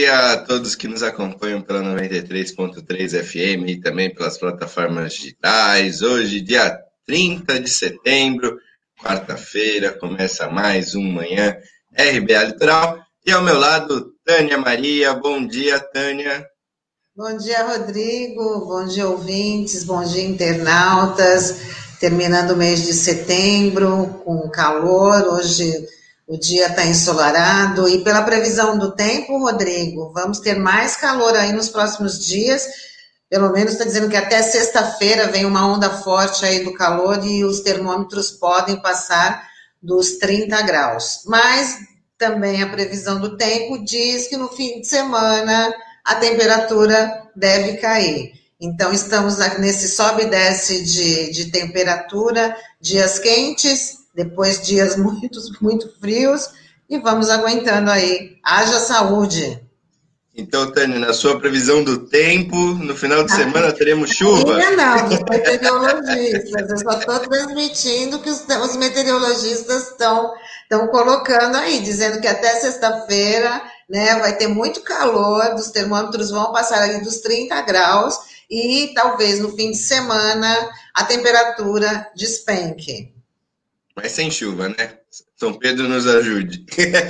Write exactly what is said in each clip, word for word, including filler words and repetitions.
dia a todos que nos acompanham pela noventa e três ponto três F M e também pelas plataformas digitais. Hoje, dia trinta de setembro, quarta-feira, começa mais um Manhã R B A Litoral. E ao meu lado, Tânia Maria. Bom dia, Tânia. Bom dia, Rodrigo. Bom dia, ouvintes. Bom dia, internautas. Terminando o mês de setembro, com calor. Hoje o dia está ensolarado. E pela previsão do tempo, Rodrigo, vamos ter mais calor aí nos próximos dias. Pelo menos está dizendo que até sexta-feira vem uma onda forte aí do calor e os termômetros podem passar dos trinta graus. Mas também a previsão do tempo diz que no fim de semana a temperatura deve cair. Então, estamos nesse sobe e desce de, de temperatura, dias quentes, depois dias muito, muito frios, e vamos aguentando aí. Haja saúde! Então, Tânia, na sua previsão do tempo, no final de semana teremos chuva? Ainda não, dos meteorologistas. Eu só estou transmitindo que os, os meteorologistas estão colocando aí, dizendo que até sexta-feira, né, vai ter muito calor, os termômetros vão passar ali dos trinta graus e talvez no fim de semana a temperatura despenque. Mas sem chuva, né? São Pedro nos ajude.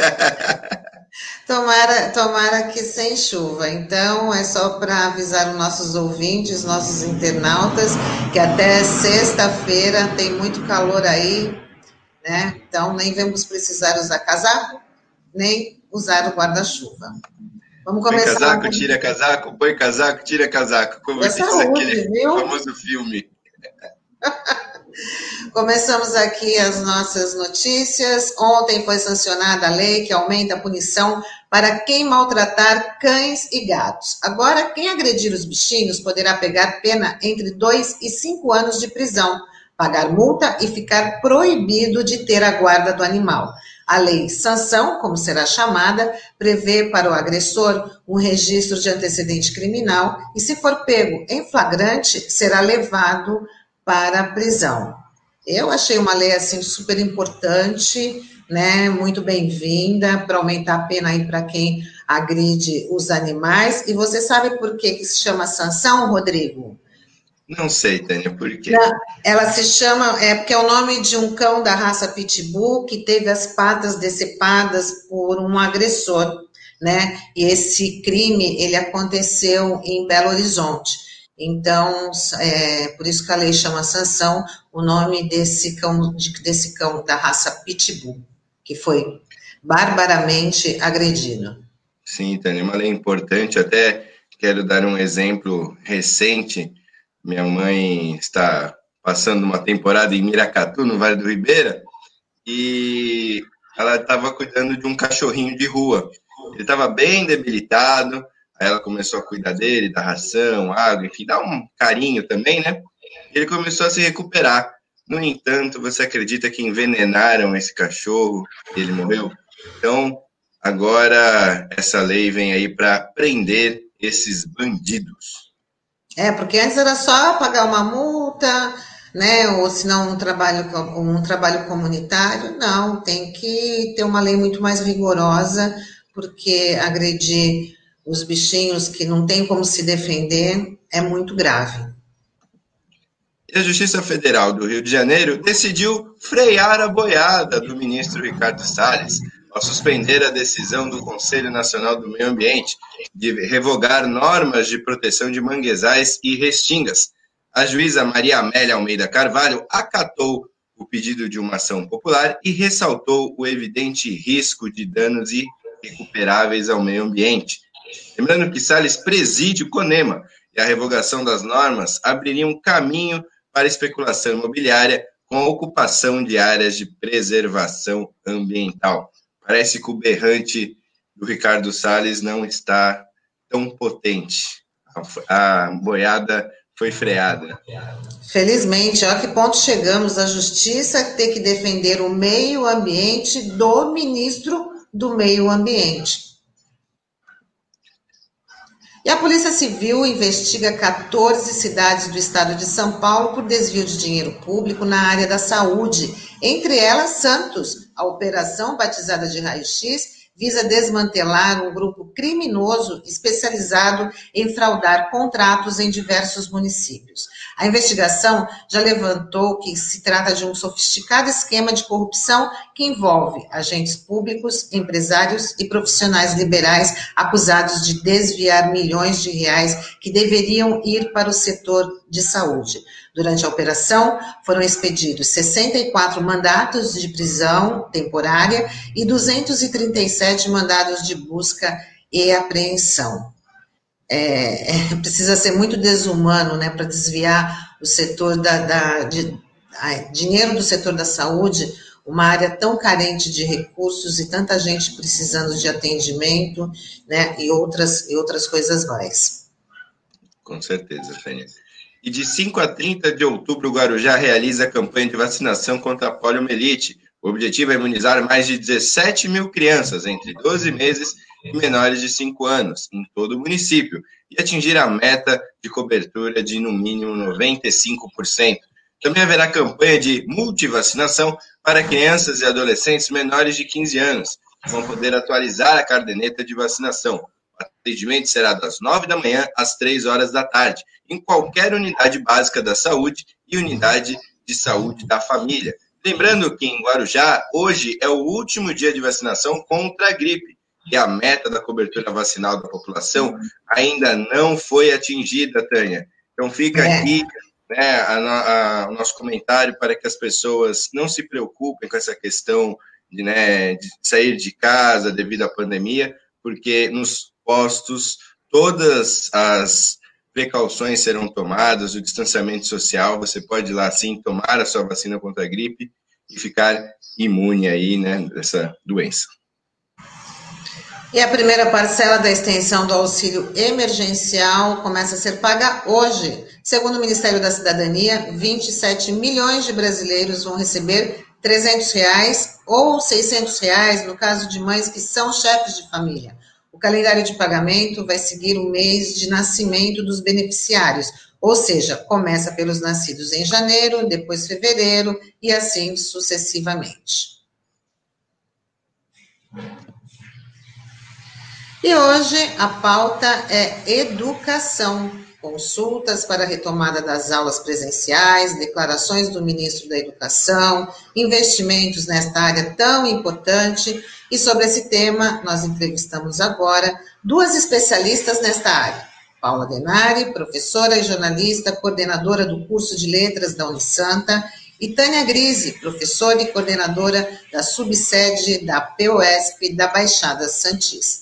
Tomara, tomara que sem chuva. Então, é só para avisar os nossos ouvintes, nossos internautas, que até sexta-feira tem muito calor aí, né? Então, nem vamos precisar usar casaco, nem usar o guarda-chuva. Vamos começar. Põe casaco, com... tira casaco, põe casaco, tira casaco. Como diz aquele viu? famoso filme. Começamos aqui as nossas notícias. Ontem foi sancionada a lei que aumenta a punição para quem maltratar cães e gatos. Agora, quem agredir os bichinhos poderá pegar pena entre dois e cinco anos de prisão, pagar multa e ficar proibido de ter a guarda do animal. A lei sanção, como será chamada, prevê para o agressor um registro de antecedente criminal e, se for pego em flagrante, será levado para a prisão. Eu achei uma lei assim super importante, né, muito bem-vinda, para aumentar a pena aí para quem agride os animais. E você sabe por que que se chama sanção, Rodrigo? Não sei, Tânia, por quê? Ela se chama, é porque é o nome de um cão da raça Pitbull que teve as patas decepadas por um agressor, né? E esse crime, ele aconteceu em Belo Horizonte. Então, é por isso que a lei chama sanção, o nome desse cão, desse cão da raça Pitbull, que foi barbaramente agredido. Sim, Tânia, uma lei importante. Até quero dar um exemplo recente. Minha mãe está passando uma temporada em Miracatu, no Vale do Ribeira, e ela estava cuidando de um cachorrinho de rua. Ele estava bem debilitado. Aí ela começou a cuidar dele, da ração, água, enfim, dá um carinho também, né? Ele começou a se recuperar. No entanto, você acredita que envenenaram esse cachorro e ele morreu? Então, agora essa lei vem aí para prender esses bandidos. É, porque antes era só pagar uma multa, né? Ou se não um trabalho, um trabalho comunitário. Não, tem que ter uma lei muito mais rigorosa, porque agredir os bichinhos que não tem como se defender, é muito grave. E a Justiça Federal do Rio de Janeiro decidiu frear a boiada do ministro Ricardo Salles ao suspender a decisão do Conselho Nacional do Meio Ambiente de revogar normas de proteção de manguezais e restingas. A juíza Maria Amélia Almeida Carvalho acatou o pedido de uma ação popular e ressaltou o evidente risco de danos irrecuperáveis ao meio ambiente. Lembrando que Salles preside o CONEMA e a revogação das normas abriria um caminho para especulação imobiliária com a ocupação de áreas de preservação ambiental. Parece que o berrante do Ricardo Salles não está tão potente. A, a boiada foi freada. Felizmente, a que ponto chegamos? A justiça ter que defender o meio ambiente do ministro do meio ambiente. E a Polícia Civil investiga quatorze cidades do estado de São Paulo por desvio de dinheiro público na área da saúde, entre elas Santos. A operação, batizada de raio-x, visa desmantelar um grupo criminoso especializado em fraudar contratos em diversos municípios. A investigação já levantou que se trata de um sofisticado esquema de corrupção que envolve agentes públicos, empresários e profissionais liberais acusados de desviar milhões de reais que deveriam ir para o setor de saúde. Durante a operação, foram expedidos sessenta e quatro mandatos de prisão temporária e duzentos e trinta e sete mandados de busca e apreensão. É, é, precisa ser muito desumano, né, para desviar o setor da, da de, a, dinheiro do setor da saúde, uma área tão carente de recursos e tanta gente precisando de atendimento, né, e outras, e outras coisas mais. Com certeza, Tânia. E de cinco a trinta de outubro, o Guarujá realiza a campanha de vacinação contra a poliomielite. O objetivo é imunizar mais de dezessete mil crianças entre doze meses e menores de cinco anos, em todo o município, e atingir a meta de cobertura de, no mínimo, noventa e cinco por cento. Também haverá campanha de multivacinação para crianças e adolescentes menores de quinze anos, que vão poder atualizar a caderneta de vacinação. O atendimento será das nove da manhã às três horas da tarde, em qualquer unidade básica da saúde e unidade de saúde da família. Lembrando que em Guarujá, hoje é o último dia de vacinação contra a gripe, e a meta da cobertura vacinal da população ainda não foi atingida, Tânia. Então fica aqui, né, a, a, o nosso comentário para que as pessoas não se preocupem com essa questão de, né, de sair de casa devido à pandemia, porque nos postos todas as precauções serão tomadas, o distanciamento social, você pode ir lá sim tomar a sua vacina contra a gripe e ficar imune aí, né, dessa doença. E a primeira parcela da extensão do auxílio emergencial começa a ser paga hoje. Segundo o Ministério da Cidadania, vinte e sete milhões de brasileiros vão receber trezentos reais ou seiscentos reais no caso de mães que são chefes de família. O calendário de pagamento vai seguir o mês de nascimento dos beneficiários, ou seja, começa pelos nascidos em janeiro, depois fevereiro e assim sucessivamente. E hoje a pauta é educação, consultas para a retomada das aulas presenciais, declarações do ministro da Educação, investimentos nesta área tão importante. E sobre esse tema, nós entrevistamos agora duas especialistas nesta área. Paula Denari, professora e jornalista, coordenadora do curso de letras da Unisanta, e Tânia Grise, professora e coordenadora da subsede da P O S P da Baixada Santista.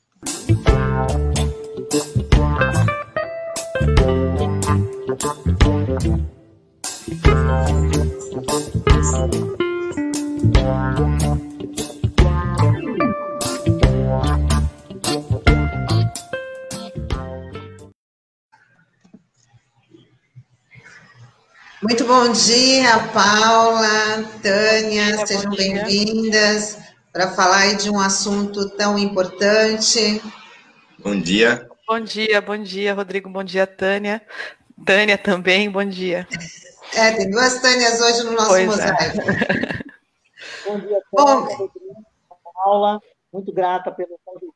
Muito bom dia, Paula, Tânia, dia, sejam bem-vindas para falar aí de um assunto tão importante. Bom dia. Bom dia, bom dia, Rodrigo, bom dia, Tânia. Tânia também, bom dia. É, tem duas Tânias hoje no nosso pois mosaico. É. Bom dia, Tânia, Rodrigo, Paula, muito grata pelo convite.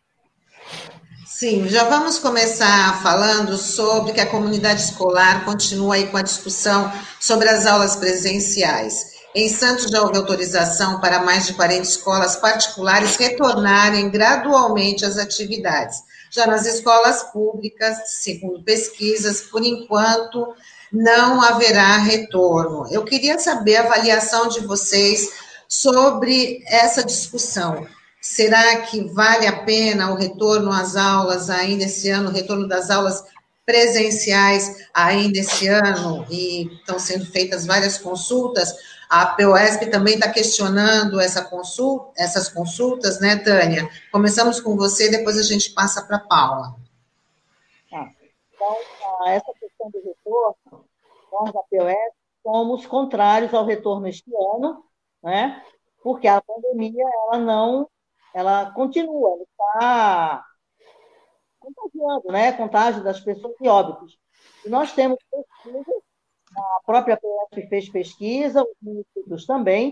Sim, já vamos começar falando sobre que a comunidade escolar continua aí com a discussão sobre as aulas presenciais. Em Santos já houve autorização para mais de quarenta escolas particulares retornarem gradualmente às atividades. Já nas escolas públicas, segundo pesquisas, por enquanto não haverá retorno. Eu queria saber a avaliação de vocês sobre essa discussão. Será que vale a pena o retorno às aulas ainda esse ano, o retorno das aulas presenciais ainda esse ano? E estão sendo feitas várias consultas. A P O S P também está questionando essa consulta, essas consultas, né, Tânia? Começamos com você, depois a gente passa para a Paula. Ah, então, essa questão do retorno, nós da P O S P somos contrários ao retorno este ano, né? Porque a pandemia, ela não... ela continua, ela está contagiando, né? Contágio das pessoas e óbitos. E nós temos pesquisas, a própria P O S P fez pesquisa, os municípios também,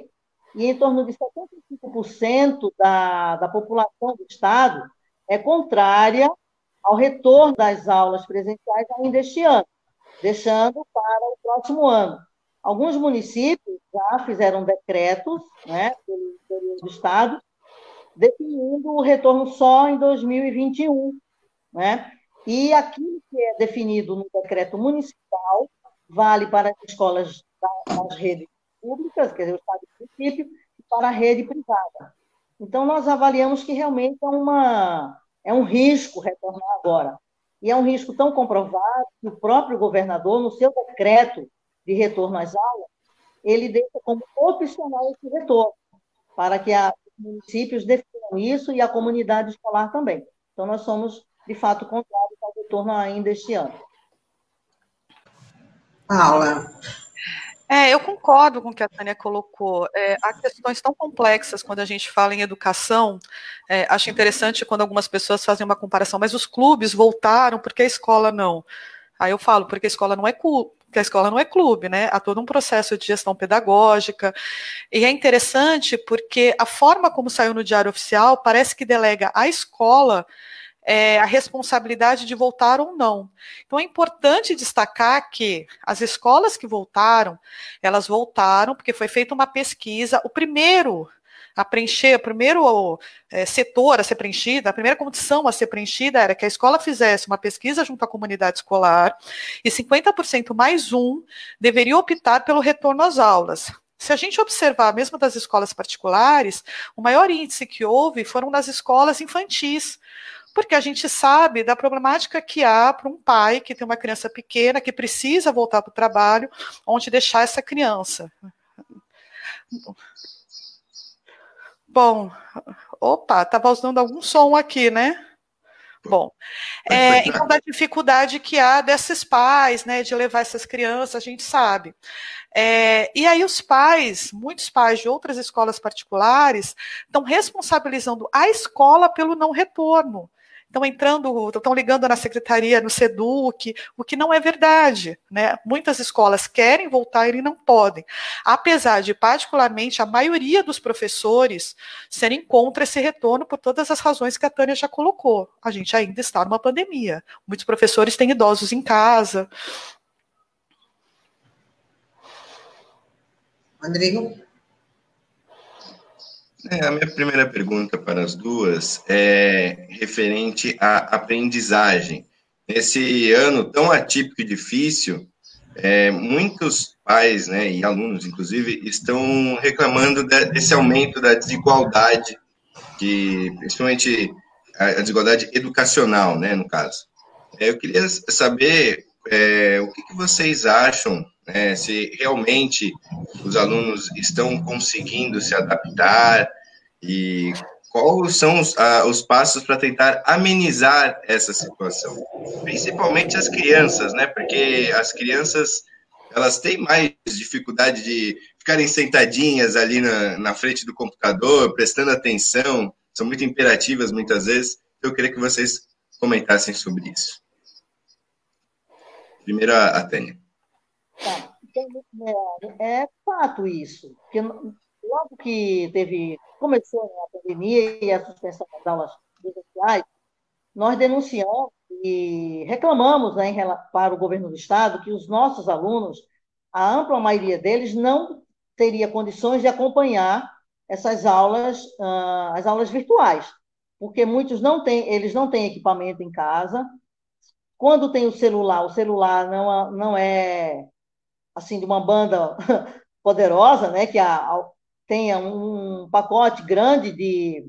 e em torno de setenta e cinco por cento da, da população do Estado é contrária ao retorno das aulas presenciais ainda este ano, deixando para o próximo ano. Alguns municípios já fizeram decretos, né, pelo interior do Estado, definindo o retorno só em dois mil e vinte e um, né? E aquilo que é definido no decreto municipal vale para as escolas das redes públicas, quer dizer, o Estado e o município, e para a rede privada. Então, nós avaliamos que realmente é, uma, é um risco retornar agora. E é um risco tão comprovado que o próprio governador, no seu decreto de retorno às aulas, ele deixa como opcional esse retorno, para que a, os municípios definam isso e a comunidade escolar também. Então, nós somos, de fato, contrários ao retorno ainda este ano. Paula. É, eu concordo com o que a Tânia colocou. É, há questões tão complexas quando a gente fala em educação. É, acho interessante quando algumas pessoas fazem uma comparação, mas os clubes voltaram porque a escola não. Aí eu falo, porque a escola não é clube, porque a escola não é clube, né? Há todo um processo de gestão pedagógica. E é interessante porque a forma como saiu no Diário Oficial parece que delega à escola É, a responsabilidade de voltar ou não. Então é importante destacar que as escolas que voltaram, elas voltaram porque foi feita uma pesquisa, o primeiro a preencher, o primeiro é, setor a ser preenchido, a primeira condição a ser preenchida era que a escola fizesse uma pesquisa junto à comunidade escolar e cinquenta por cento mais um deveria optar pelo retorno às aulas. Se a gente observar, mesmo das escolas particulares, o maior índice que houve foram nas escolas infantis, porque a gente sabe da problemática que há para um pai que tem uma criança pequena, que precisa voltar para o trabalho, onde deixar essa criança. Bom, opa, estava usando algum som aqui, né? Bom, é, então da dificuldade que há desses pais, né, de levar essas crianças, a gente sabe. É, e aí os pais, muitos pais de outras escolas particulares, estão responsabilizando a escola pelo não retorno. Estão entrando, estão ligando na secretaria, no SEDUC, o que não é verdade, né? Muitas escolas querem voltar e não podem. Apesar de, particularmente, a maioria dos professores serem contra esse retorno por todas as razões que a Tânia já colocou. A gente ainda está numa pandemia. Muitos professores têm idosos em casa. Rodrigo? É, a minha primeira pergunta para as duas é referente à aprendizagem. Nesse ano tão atípico e difícil, é, muitos pais, né, e alunos, inclusive, estão reclamando desse aumento da desigualdade, que, principalmente a desigualdade educacional, né, no caso. É, eu queria saber é, o que, que vocês acham, né, se realmente os alunos estão conseguindo se adaptar e quais são os, ah, os passos para tentar amenizar essa situação, principalmente as crianças, né? Porque as crianças elas têm mais dificuldade de ficarem sentadinhas ali na, na frente do computador, prestando atenção, são muito imperativas muitas vezes. Eu queria que vocês comentassem sobre isso. Primeiro a, a Tânia. Tá. É, é fato isso, porque logo que teve, começou a pandemia e a suspensão das aulas presenciais, nós denunciamos e reclamamos, né, para o governo do Estado que os nossos alunos, a ampla maioria deles, não teria condições de acompanhar essas aulas, uh, as aulas virtuais, porque muitos não têm, eles não têm equipamento em casa. Quando tem o celular, o celular não, não é assim de uma banda poderosa, né, que a, a, tenha um pacote grande de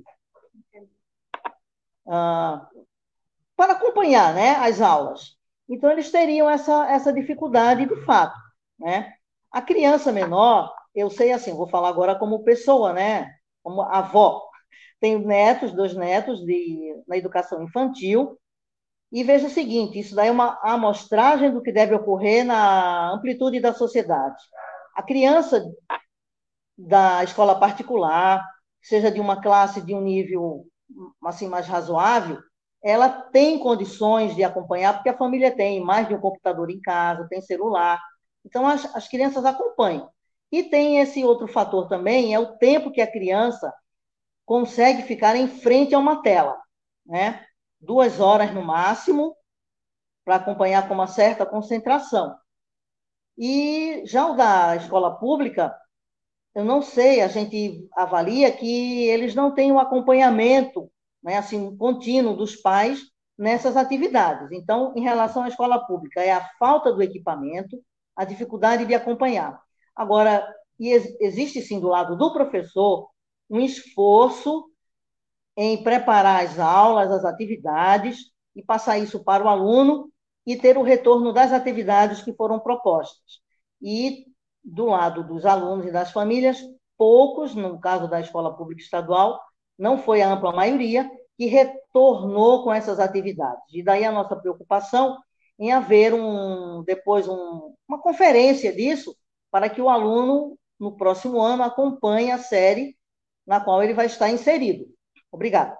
uh, para acompanhar, né, as aulas. Então, eles teriam essa, essa dificuldade de fato, né? A criança menor, eu sei assim, vou falar agora como pessoa, né, como avó. Tenho netos, dois netos de, na educação infantil, e veja o seguinte, isso daí é uma amostragem do que deve ocorrer na amplitude da sociedade. A criança da escola particular, seja de uma classe de um nível assim, mais razoável, ela tem condições de acompanhar, porque a família tem mais de um computador em casa, tem celular. Então, as, as crianças acompanham. E tem esse outro fator também, é o tempo que a criança consegue ficar em frente a uma tela, né? Duas horas no máximo, para acompanhar com uma certa concentração. E já o da escola pública, eu não sei, a gente avalia que eles não têm um acompanhamento, né, assim, contínuo dos pais nessas atividades. Então, em relação à escola pública, é a falta do equipamento, a dificuldade de acompanhar. Agora, e existe sim do lado do professor um esforço em preparar as aulas, as atividades, e passar isso para o aluno e ter o retorno das atividades que foram propostas. E, do lado dos alunos e das famílias, poucos, no caso da escola pública estadual, não foi a ampla maioria, que retornou com essas atividades. E daí a nossa preocupação em haver um, depois um, uma conferência disso, para que o aluno, no próximo ano, acompanhe a série na qual ele vai estar inserido. Obrigada.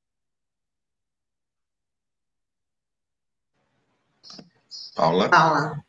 Paula? Paula.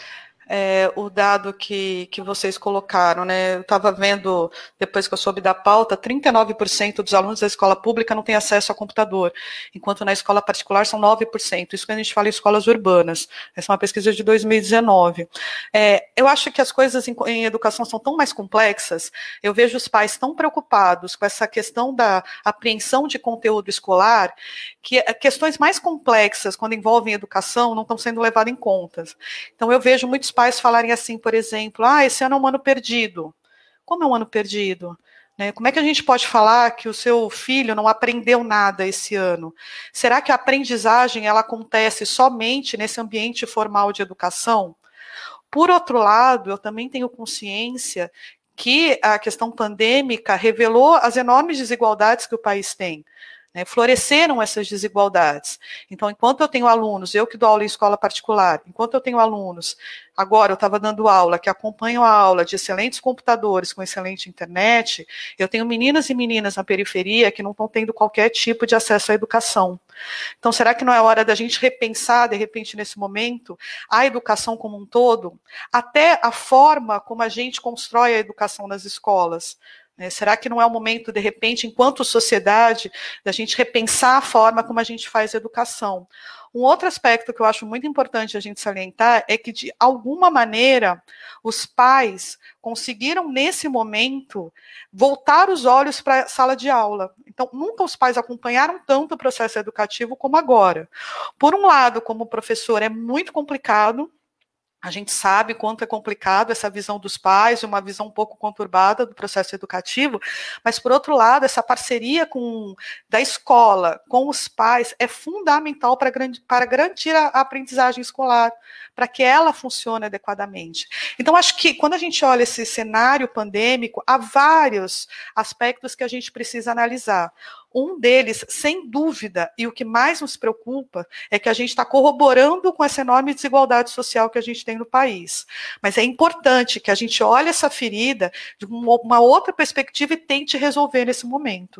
É, o dado que, que vocês colocaram, né? Eu estava vendo, depois que eu soube da pauta, trinta e nove por cento dos alunos da escola pública não têm acesso a computador, enquanto na escola particular são nove por cento. Isso quando a gente fala em escolas urbanas. Essa é uma pesquisa de dois mil e dezenove. É, eu acho que as coisas em, em educação são tão mais complexas. Eu vejo os pais tão preocupados com essa questão da apreensão de conteúdo escolar, que questões mais complexas, quando envolvem educação, não estão sendo levadas em conta. Então, eu vejo muitos pais falarem assim, por exemplo, ah, esse ano é um ano perdido. Como é um ano perdido? Né? Como é que a gente pode falar que o seu filho não aprendeu nada esse ano? Será que a aprendizagem ela acontece somente nesse ambiente formal de educação? Por outro lado, eu também tenho consciência que a questão pandêmica revelou as enormes desigualdades que o país tem. Né, floresceram essas desigualdades. Então, enquanto eu tenho alunos, eu que dou aula em escola particular, enquanto eu tenho alunos, agora eu estava dando aula, que acompanham a aula de excelentes computadores com excelente internet, eu tenho meninas e meninas na periferia que não estão tendo qualquer tipo de acesso à educação. Então, será que não é hora da gente repensar, de repente, nesse momento, a educação como um todo, até a forma como a gente constrói a educação nas escolas? Será que não é o momento, de repente, enquanto sociedade, da gente repensar a forma como a gente faz educação? Um outro aspecto que eu acho muito importante a gente salientar é que, de alguma maneira, os pais conseguiram, nesse momento, voltar os olhos para a sala de aula. Então, nunca os pais acompanharam tanto o processo educativo como agora. Por um lado, como professor, é muito complicado. A gente sabe quanto é complicado essa visão dos pais, uma visão um pouco conturbada do processo educativo, mas, por outro lado, essa parceria com, da escola com os pais é fundamental para, para garantir a, a aprendizagem escolar, para que ela funcione adequadamente. Então, acho que quando a gente olha esse cenário pandêmico, há vários aspectos que a gente precisa analisar. Um deles, sem dúvida, e o que mais nos preocupa, é que a gente está corroborando com essa enorme desigualdade social que a gente tem no país. Mas é importante que a gente olhe essa ferida de uma outra perspectiva e tente resolver nesse momento.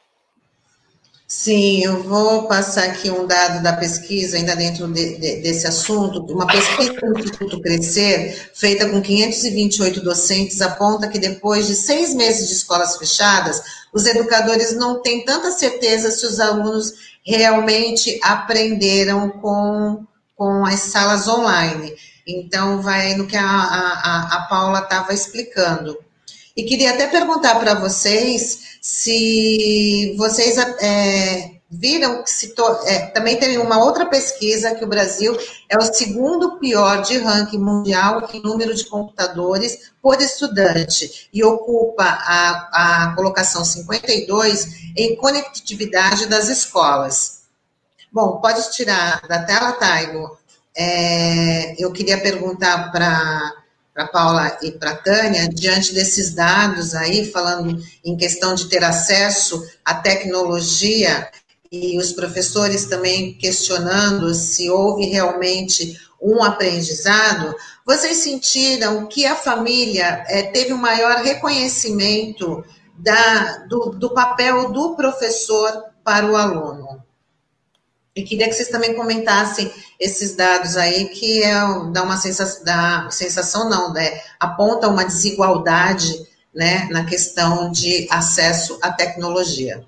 Sim, eu vou passar aqui um dado da pesquisa, ainda dentro de, de, desse assunto. Uma pesquisa do Instituto Crescer, feita com quinhentos e vinte e oito docentes, aponta que depois de seis meses de escolas fechadas, os educadores não têm tanta certeza se os alunos realmente aprenderam com, com as salas online. Então, vai no que a, a, a Paula estava explicando. E queria até perguntar para vocês se vocês é, viram que se to, é, também tem uma outra pesquisa que o Brasil é o segundo pior de ranking mundial em número de computadores por estudante e ocupa a, a colocação cinquenta e dois em conectividade das escolas. Bom, pode tirar da tela, Taigo. É, eu queria perguntar para para Paula e para Tânia, diante desses dados aí, falando em questão de ter acesso à tecnologia, e os professores também questionando se houve realmente um aprendizado, vocês sentiram que a família é, teve um maior reconhecimento da, do, do papel do professor para o aluno? E queria que vocês também comentassem esses dados aí que é, dá uma sensação, dá, sensação não, né, aponta uma desigualdade, né, na questão de acesso à tecnologia.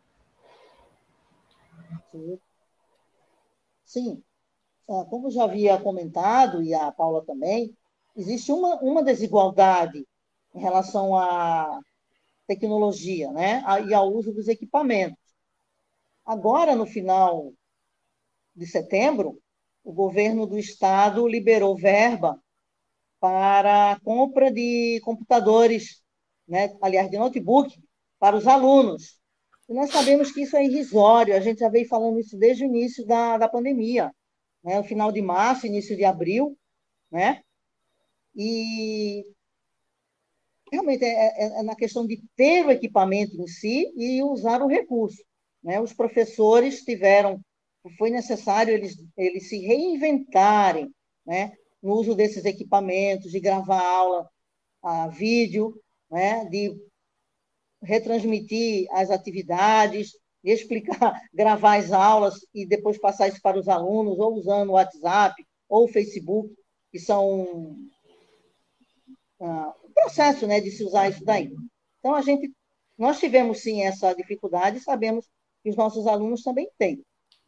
Sim, como já havia comentado, e a Paula também, existe uma, uma desigualdade em relação à tecnologia, né, e ao uso dos equipamentos. Agora, no final de setembro, o governo do estado liberou verba para a compra de computadores, né, aliás, de notebook, para os alunos. E nós sabemos que isso é irrisório, a gente já veio falando isso desde o início da, da pandemia, né, no final de março, início de abril, né, e realmente é, é, é na questão de ter o equipamento em si e usar o recurso, né, os professores tiveram, foi necessário eles, eles se reinventarem, né, no uso desses equipamentos, de gravar aula a vídeo, né, de retransmitir as atividades, de explicar, gravar as aulas e depois passar isso para os alunos, ou usando o WhatsApp ou o Facebook, que são ah, um processo, né, de se usar isso daí. Então, a gente, nós tivemos, sim, essa dificuldade e sabemos que os nossos alunos também têm.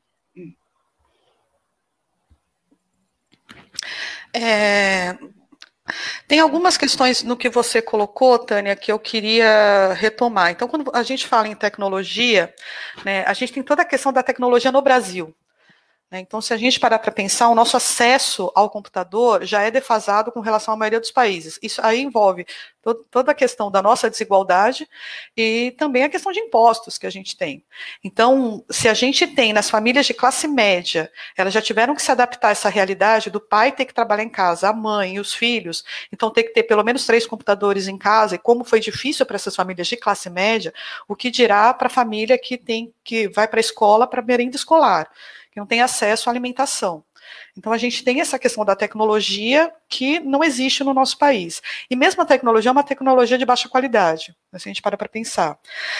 É, tem algumas questões no que você colocou, Tânia, que eu queria retomar. Então, quando a gente fala em tecnologia, né, a gente tem toda a questão da tecnologia no Brasil. Né? Então, se a gente parar para pensar, o nosso acesso ao computador já é defasado com relação à maioria dos países. Isso aí envolve to- toda a questão da nossa desigualdade e também a questão de impostos que a gente tem. Então, se a gente tem nas famílias de classe média, elas já tiveram que se adaptar a essa realidade do pai ter que trabalhar em casa, a mãe e os filhos, então ter que ter pelo menos três computadores em casa, e como foi difícil para essas famílias de classe média, o que dirá para a família que tem que vai para a escola, para a merenda escolar, que não tem acesso à alimentação. Então, a gente tem essa questão da tecnologia que não existe no nosso país. E mesmo a tecnologia é uma tecnologia de baixa qualidade, se a gente para para pensar.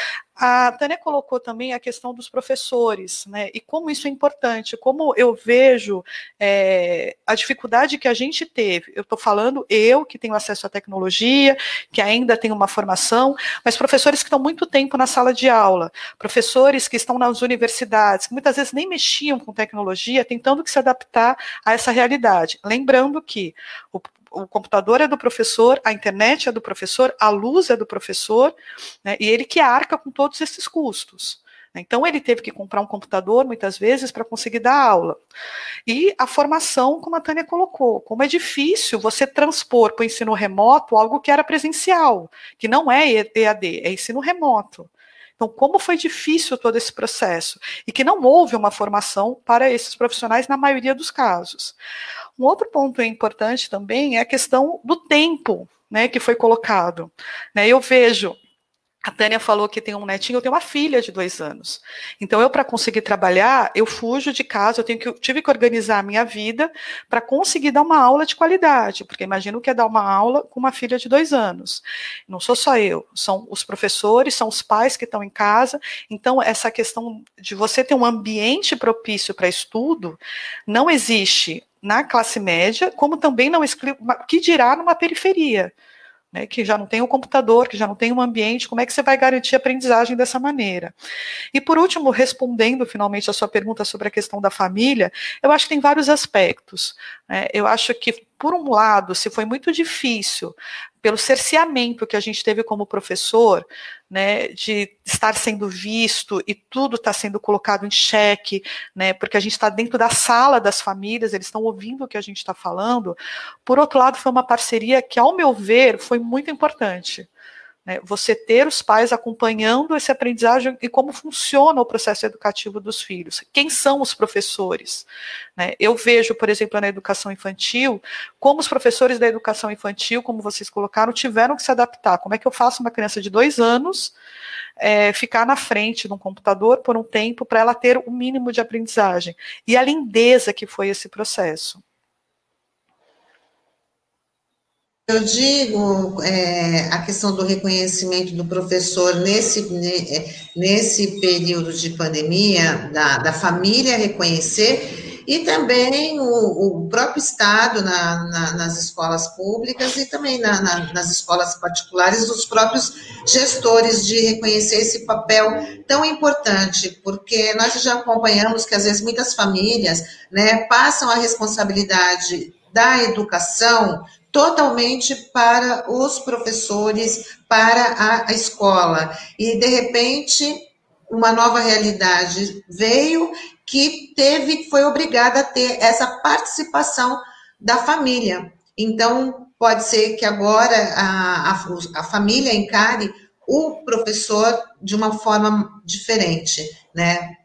A Tânia colocou também a questão dos professores, né, e como isso é importante, como eu vejo é, a dificuldade que a gente teve. Eu estou falando eu, que tenho acesso à tecnologia, que ainda tenho uma formação, mas professores que estão muito tempo na sala de aula, professores que estão nas universidades, que muitas vezes nem mexiam com tecnologia, tentando que se adaptar a essa realidade. Lembrando que o O computador é do professor, a internet é do professor, a luz é do professor, né, e ele que arca com todos esses custos. Então, ele teve que comprar um computador, muitas vezes, para conseguir dar aula. E a formação, como a Tânia colocou, como é difícil você transpor para o ensino remoto algo que era presencial, que não é E A D, é ensino remoto. Então, como foi difícil todo esse processo, e que não houve uma formação para esses profissionais na maioria dos casos. Um outro ponto importante também é a questão do tempo, né, que foi colocado. Né, eu vejo, a Tânia falou que tem um netinho, eu tenho uma filha de dois anos. Então, eu, para conseguir trabalhar, eu fujo de casa, eu tenho que, eu tive que organizar a minha vida para conseguir dar uma aula de qualidade, porque imagino que é dar uma aula com uma filha de dois anos. Não sou só eu, são os professores, são os pais que estão em casa. Então, essa questão de você ter um ambiente propício para estudo não existe na classe média, como também não exclui, que dirá numa periferia. Né, que já não tem um computador, que já não tem um ambiente, como é que você vai garantir a aprendizagem dessa maneira? E, por último, respondendo finalmente a sua pergunta sobre a questão da família, eu acho que tem vários aspectos. Né, eu acho que, por um lado, se foi muito difícil, pelo cerceamento que a gente teve como professor, né, de estar sendo visto e tudo está sendo colocado em xeque, né, porque a gente está dentro da sala das famílias, eles estão ouvindo o que a gente está falando. Por outro lado, foi uma parceria que, ao meu ver, foi muito importante. Né, você ter os pais acompanhando esse aprendizagem e como funciona o processo educativo dos filhos. Quem são os professores? Né, eu vejo, por exemplo, na educação infantil, como os professores da educação infantil, como vocês colocaram, tiveram que se adaptar. Como é que eu faço uma criança de dois anos é, ficar na frente de um computador por um tempo para ela ter o mínimo de aprendizagem? E a lindeza que foi esse processo. Eu digo é, a questão do reconhecimento do professor nesse, nesse período de pandemia, da, da família reconhecer e também o, o próprio Estado na, na, nas escolas públicas e também na, na, nas escolas particulares, os próprios gestores de reconhecer esse papel tão importante, porque nós já acompanhamos que às vezes muitas famílias, né, passam a responsabilidade da educação totalmente para os professores, para a, a escola, e de repente uma nova realidade veio que teve, foi obrigada a ter essa participação da família. Então, pode ser que agora a, a, a família encare o professor de uma forma diferente, né?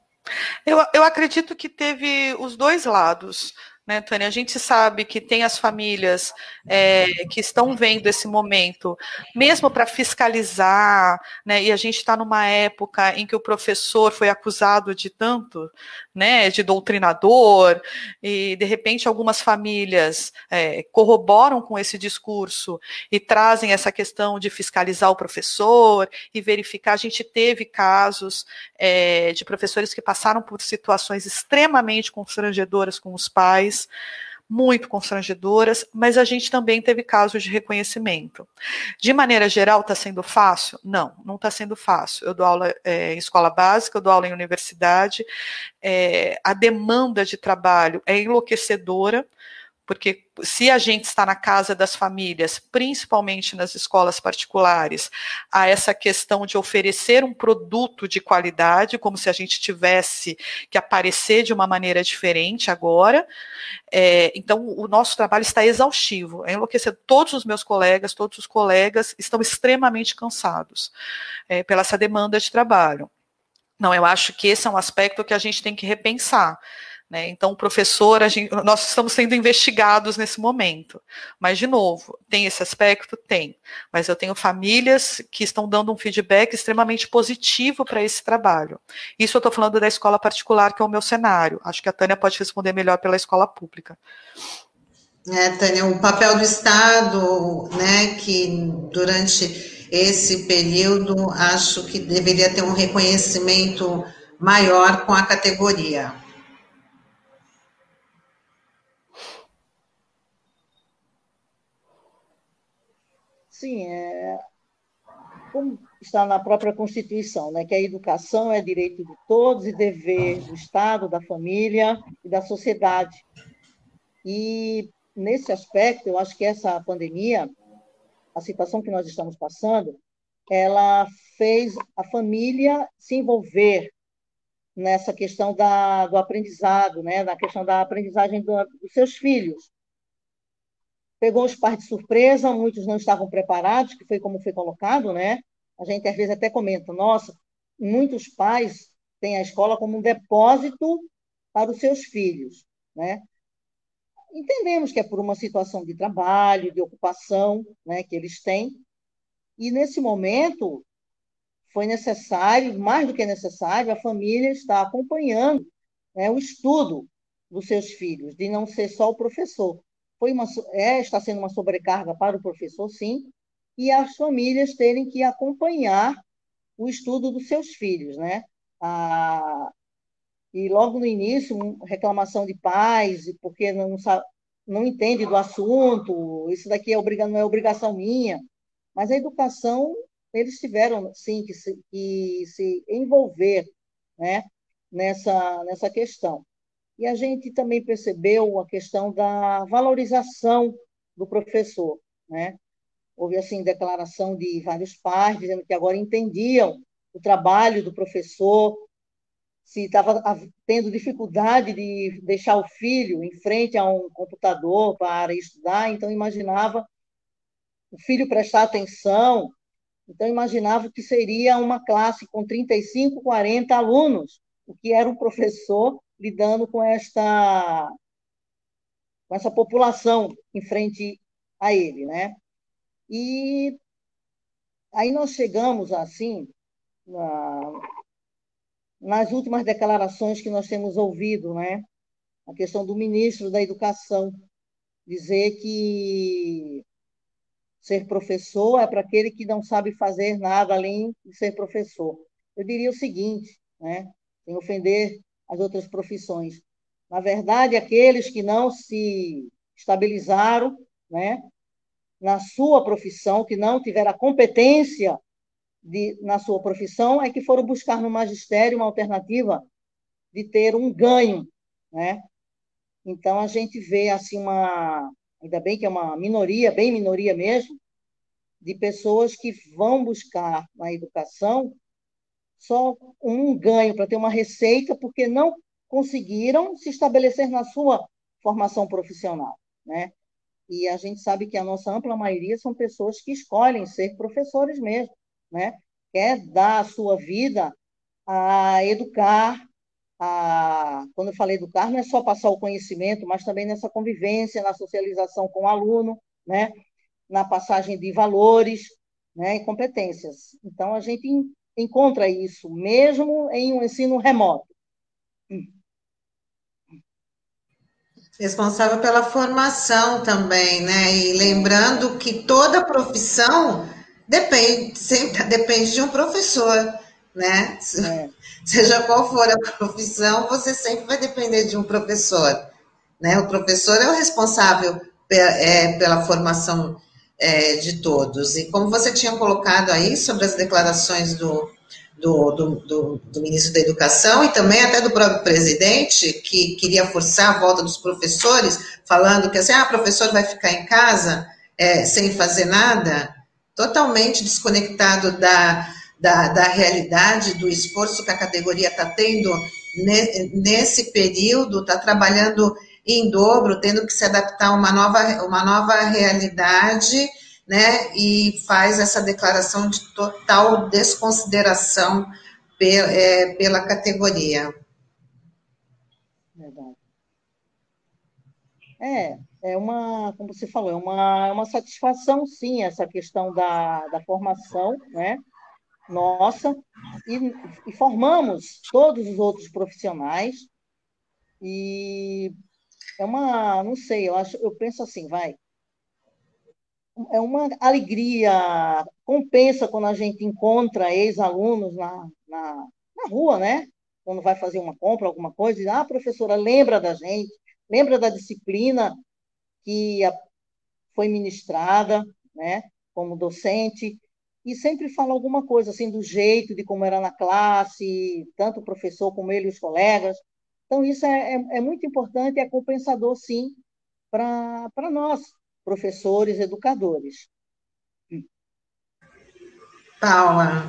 Eu, eu acredito que teve os dois lados, né, Tânia? A gente sabe que tem as famílias é, que estão vendo esse momento, mesmo para fiscalizar, né, e a gente está numa época em que o professor foi acusado de tanto, né, de doutrinador, e de repente algumas famílias é, corroboram com esse discurso e trazem essa questão de fiscalizar o professor e verificar. A gente teve casos é, de professores que passaram por situações extremamente constrangedoras com os pais, muito constrangedoras, mas a gente também teve casos de reconhecimento. De maneira geral, está sendo fácil? Não, não está sendo fácil. Eu dou aula é, em escola básica, eu dou aula em universidade, é, a demanda de trabalho é enlouquecedora, porque se a gente está na casa das famílias, principalmente nas escolas particulares, há essa questão de oferecer um produto de qualidade, como se a gente tivesse que aparecer de uma maneira diferente agora. É, então, o nosso trabalho está exaustivo, é enlouquecedor. Todos os meus colegas, todos os colegas estão extremamente cansados é, pela essa demanda de trabalho. Não, eu acho que esse é um aspecto que a gente tem que repensar. Né? Então, o professor, a gente, nós estamos sendo investigados nesse momento. Mas, de novo, tem esse aspecto? Tem. Mas eu tenho famílias que estão dando um feedback extremamente positivo para esse trabalho. Isso eu estou falando da escola particular, que é o meu cenário. Acho que a Tânia pode responder melhor pela escola pública. É, Tânia, o papel do Estado, né, que durante esse período, acho que deveria ter um reconhecimento maior com a categoria. Sim, é, como está na própria Constituição, né, que a educação é direito de todos e dever do Estado, da família e da sociedade. E, nesse aspecto, eu acho que essa pandemia, a situação que nós estamos passando, ela fez a família se envolver nessa questão da, do aprendizado, né, na questão da aprendizagem do, dos seus filhos. Pegou os pais de surpresa, muitos não estavam preparados, que foi como foi colocado, né? A gente às vezes até comenta, nossa, muitos pais têm a escola como um depósito para os seus filhos, né? Entendemos que é por uma situação de trabalho, de ocupação, né, que eles têm, e nesse momento foi necessário, mais do que necessário, a família estar acompanhando, né, o estudo dos seus filhos, de não ser só o professor. Foi uma, é, está sendo uma sobrecarga para o professor, sim, e as famílias terem que acompanhar o estudo dos seus filhos, né? Ah, e logo no início, reclamação de pais, porque não sabe, não entende do assunto, isso daqui é obriga, não é obrigação minha, mas a educação, eles tiveram, sim, que se, que se envolver, né, nessa, nessa questão. E a gente também percebeu a questão da valorização do professor, né? Houve, assim, declaração de vários pais dizendo que agora entendiam o trabalho do professor, se estava tendo dificuldade de deixar o filho em frente a um computador para estudar, então imaginava o filho prestar atenção, então imaginava que seria uma classe com trinta e cinco, quarenta alunos, o que era um professor lidando com esta, com essa população em frente a ele, né? E aí nós chegamos, assim, na, nas últimas declarações que nós temos ouvido, né? A questão do ministro da Educação, dizer que ser professor é para aquele que não sabe fazer nada além de ser professor. Eu diria o seguinte, né, sem ofender as outras profissões, Na verdade, aqueles que não se estabilizaram, né, na sua profissão, que não tiveram a competência de, na sua profissão, é que foram buscar no magistério uma alternativa de ter um ganho, né? Então, a gente vê, assim, uma... Ainda bem que é uma minoria, bem minoria mesmo, de pessoas que vão buscar na educação só um ganho, para ter uma receita, porque não conseguiram se estabelecer na sua formação profissional, né? E a gente sabe que a nossa ampla maioria são pessoas que escolhem ser professores mesmo, né? Quer dar a sua vida a educar, a... quando eu falei educar, não é só passar o conhecimento, mas também nessa convivência, na socialização com o aluno, né? Na passagem de valores, né? E competências. Então, a gente encontra isso, mesmo em um ensino remoto. Responsável pela formação também, né? E lembrando que toda profissão depende, sempre depende de um professor, né? É. Seja qual for a profissão, você sempre vai depender de um professor, né? O professor é o responsável pela formação de todos. E como você tinha colocado aí sobre as declarações do Do, do, do, do ministro da Educação e também até do próprio presidente, que queria forçar a volta dos professores, falando que assim, ah, o professor vai ficar em casa é, sem fazer nada, totalmente desconectado da, da, da realidade, do esforço que a categoria está tendo ne, nesse período, está trabalhando em dobro, tendo que se adaptar a uma nova, uma nova realidade, né, e faz essa declaração de total desconsideração pe, é, pela categoria. Verdade. É, é uma, como você falou, é uma, é uma satisfação, sim, essa questão da, da formação, né, nossa, e, e formamos todos os outros profissionais, e é uma, não sei, eu, acho, eu penso assim, vai, é uma alegria, compensa quando a gente encontra ex-alunos na, na, na rua, né? Quando vai fazer uma compra, alguma coisa, diz, ah, professora, lembra da gente, lembra da disciplina que foi ministrada, né? Como docente, e sempre fala alguma coisa, assim, do jeito, de como era na classe, tanto o professor como ele e os colegas. Então, isso é, é, é muito importante e é compensador, sim, para nós, professores, educadores. Paula.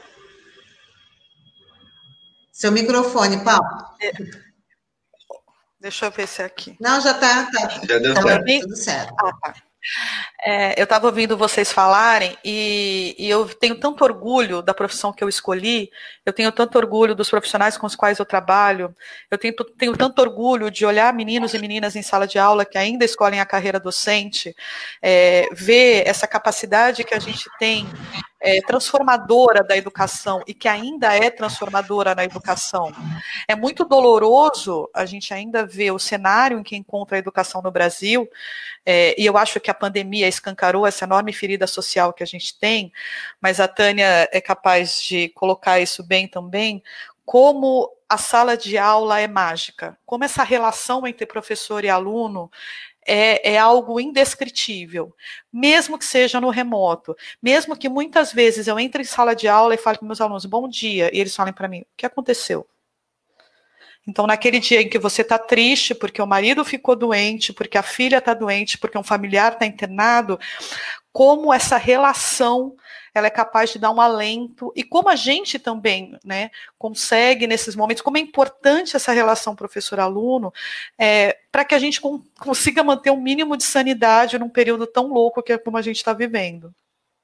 Seu microfone, Paula. Deixa eu ver se é aqui. Não, já está. Tá, já deu tá certo. Tudo certo. Ah, tá. É, eu estava ouvindo vocês falarem e, e eu tenho tanto orgulho da profissão que eu escolhi, eu tenho tanto orgulho dos profissionais com os quais eu trabalho, eu tenho, tenho tanto orgulho de olhar meninos e meninas em sala de aula que ainda escolhem a carreira docente, é, ver essa capacidade que a gente tem é, transformadora da educação e que ainda é transformadora na educação. É muito doloroso a gente ainda ver o cenário em que encontra a educação no Brasil, é, e eu acho que a pandemia escancarou essa enorme ferida social que a gente tem, mas a Tânia é capaz de colocar isso bem também, como a sala de aula é mágica, como essa relação entre professor e aluno É, é algo indescritível, mesmo que seja no remoto, mesmo que muitas vezes eu entre em sala de aula e fale com meus alunos, bom dia, e eles falem para mim, o que aconteceu? Então, naquele dia em que você está triste porque o marido ficou doente, porque a filha está doente, porque um familiar está internado, como essa relação ela é capaz de dar um alento, e como a gente também, né, consegue nesses momentos, como é importante essa relação professor-aluno, é, para que a gente com, consiga manter um mínimo de sanidade num período tão louco que é como a gente está vivendo.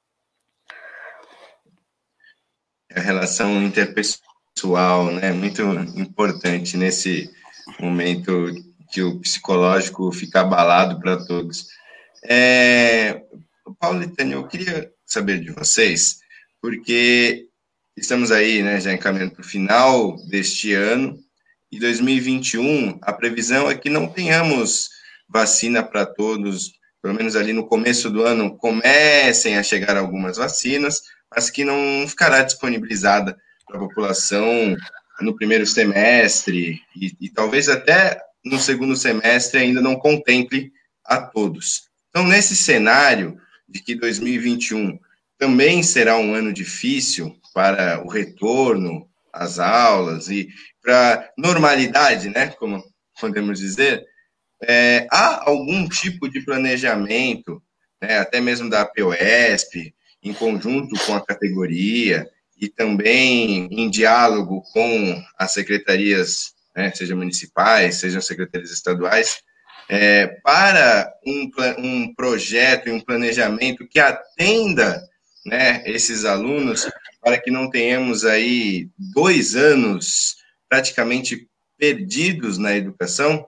A relação interpessoal, né, muito importante nesse momento que o psicológico fica abalado para todos. É, Paulo e Tânia, eu queria saber de vocês, porque estamos aí, né, já encaminhando para o final deste ano, e dois mil e vinte e um, a previsão é que não tenhamos vacina para todos, pelo menos ali no começo do ano, comecem a chegar algumas vacinas, mas que não ficará disponibilizada para a população no primeiro semestre, e, e talvez até no segundo semestre ainda não contemple a todos. Então, nesse cenário de que dois mil e vinte e um também será um ano difícil para o retorno às aulas e para normalidade, né, como podemos dizer, é, há algum tipo de planejamento, né, até mesmo da APOESP, em conjunto com a categoria e também em diálogo com as secretarias, né, sejam municipais, sejam secretarias estaduais, é, para um, um projeto e um planejamento que atenda, né, esses alunos, para que não tenhamos aí dois anos praticamente perdidos na educação?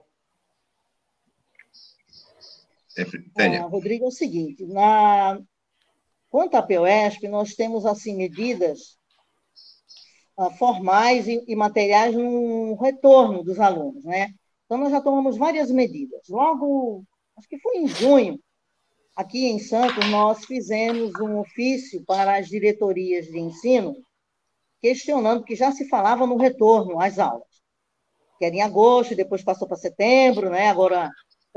Ah, Rodrigo, é o seguinte, na... quanto à APOESP, nós temos assim medidas ah, formais e, e materiais no retorno dos alunos, né? Então, nós já tomamos várias medidas. Logo, acho que foi em junho, aqui em Santos, nós fizemos um ofício para as diretorias de ensino, questionando, que já se falava no retorno às aulas, que era em agosto, depois passou para setembro, né? Agora,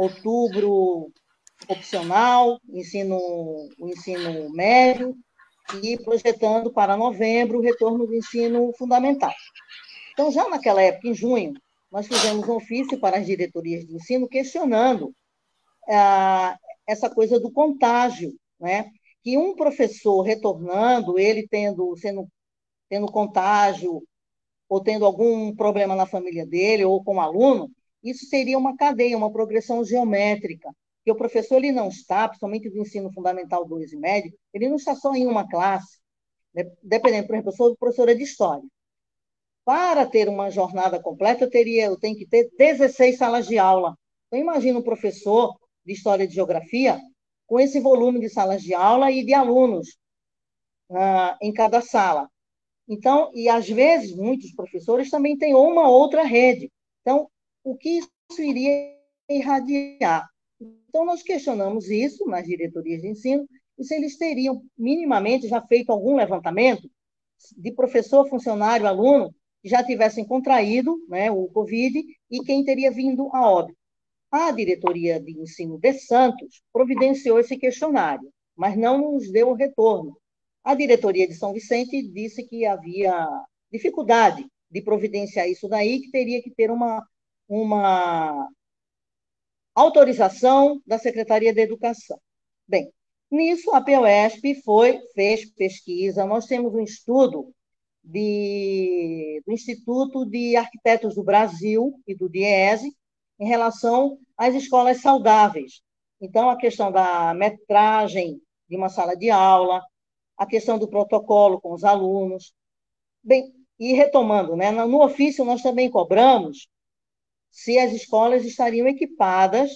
outubro opcional, ensino, o ensino médio, e projetando para novembro o retorno do ensino fundamental. Então, já naquela época, em junho, nós fizemos um ofício para as diretorias de ensino questionando ah, essa coisa do contágio, né? Que um professor retornando, ele tendo, sendo, tendo contágio ou tendo algum problema na família dele ou com o aluno, isso seria uma cadeia, uma progressão geométrica, que o professor ele não está, principalmente do ensino fundamental dois e médio, ele não está só em uma classe, né? Dependendo, por exemplo, eu sou professora de história. Para ter uma jornada completa, eu, teria, eu tenho que ter dezesseis salas de aula. Então, imagina um professor de história e de geografia com esse volume de salas de aula e de alunos ah, em cada sala. Então, e às vezes, muitos professores também têm uma outra rede. Então, o que isso iria irradiar? Então, nós questionamos isso nas diretorias de ensino, e se eles teriam minimamente já feito algum levantamento de professor, funcionário, aluno, que já tivessem contraído, né, o Covid e quem teria vindo a óbito. A diretoria de ensino de Santos providenciou esse questionário, mas não nos deu o retorno. A diretoria de São Vicente disse que havia dificuldade de providenciar isso daí, que teria que ter uma, uma autorização da Secretaria de Educação. Bem, nisso a APOESP foi, fez pesquisa, nós temos um estudo de, do Instituto de Arquitetos do Brasil e do DIEESE em relação às escolas saudáveis. Então, a questão da metragem de uma sala de aula, a questão do protocolo com os alunos. Bem, e retomando, né, no ofício nós também cobramos se as escolas estariam equipadas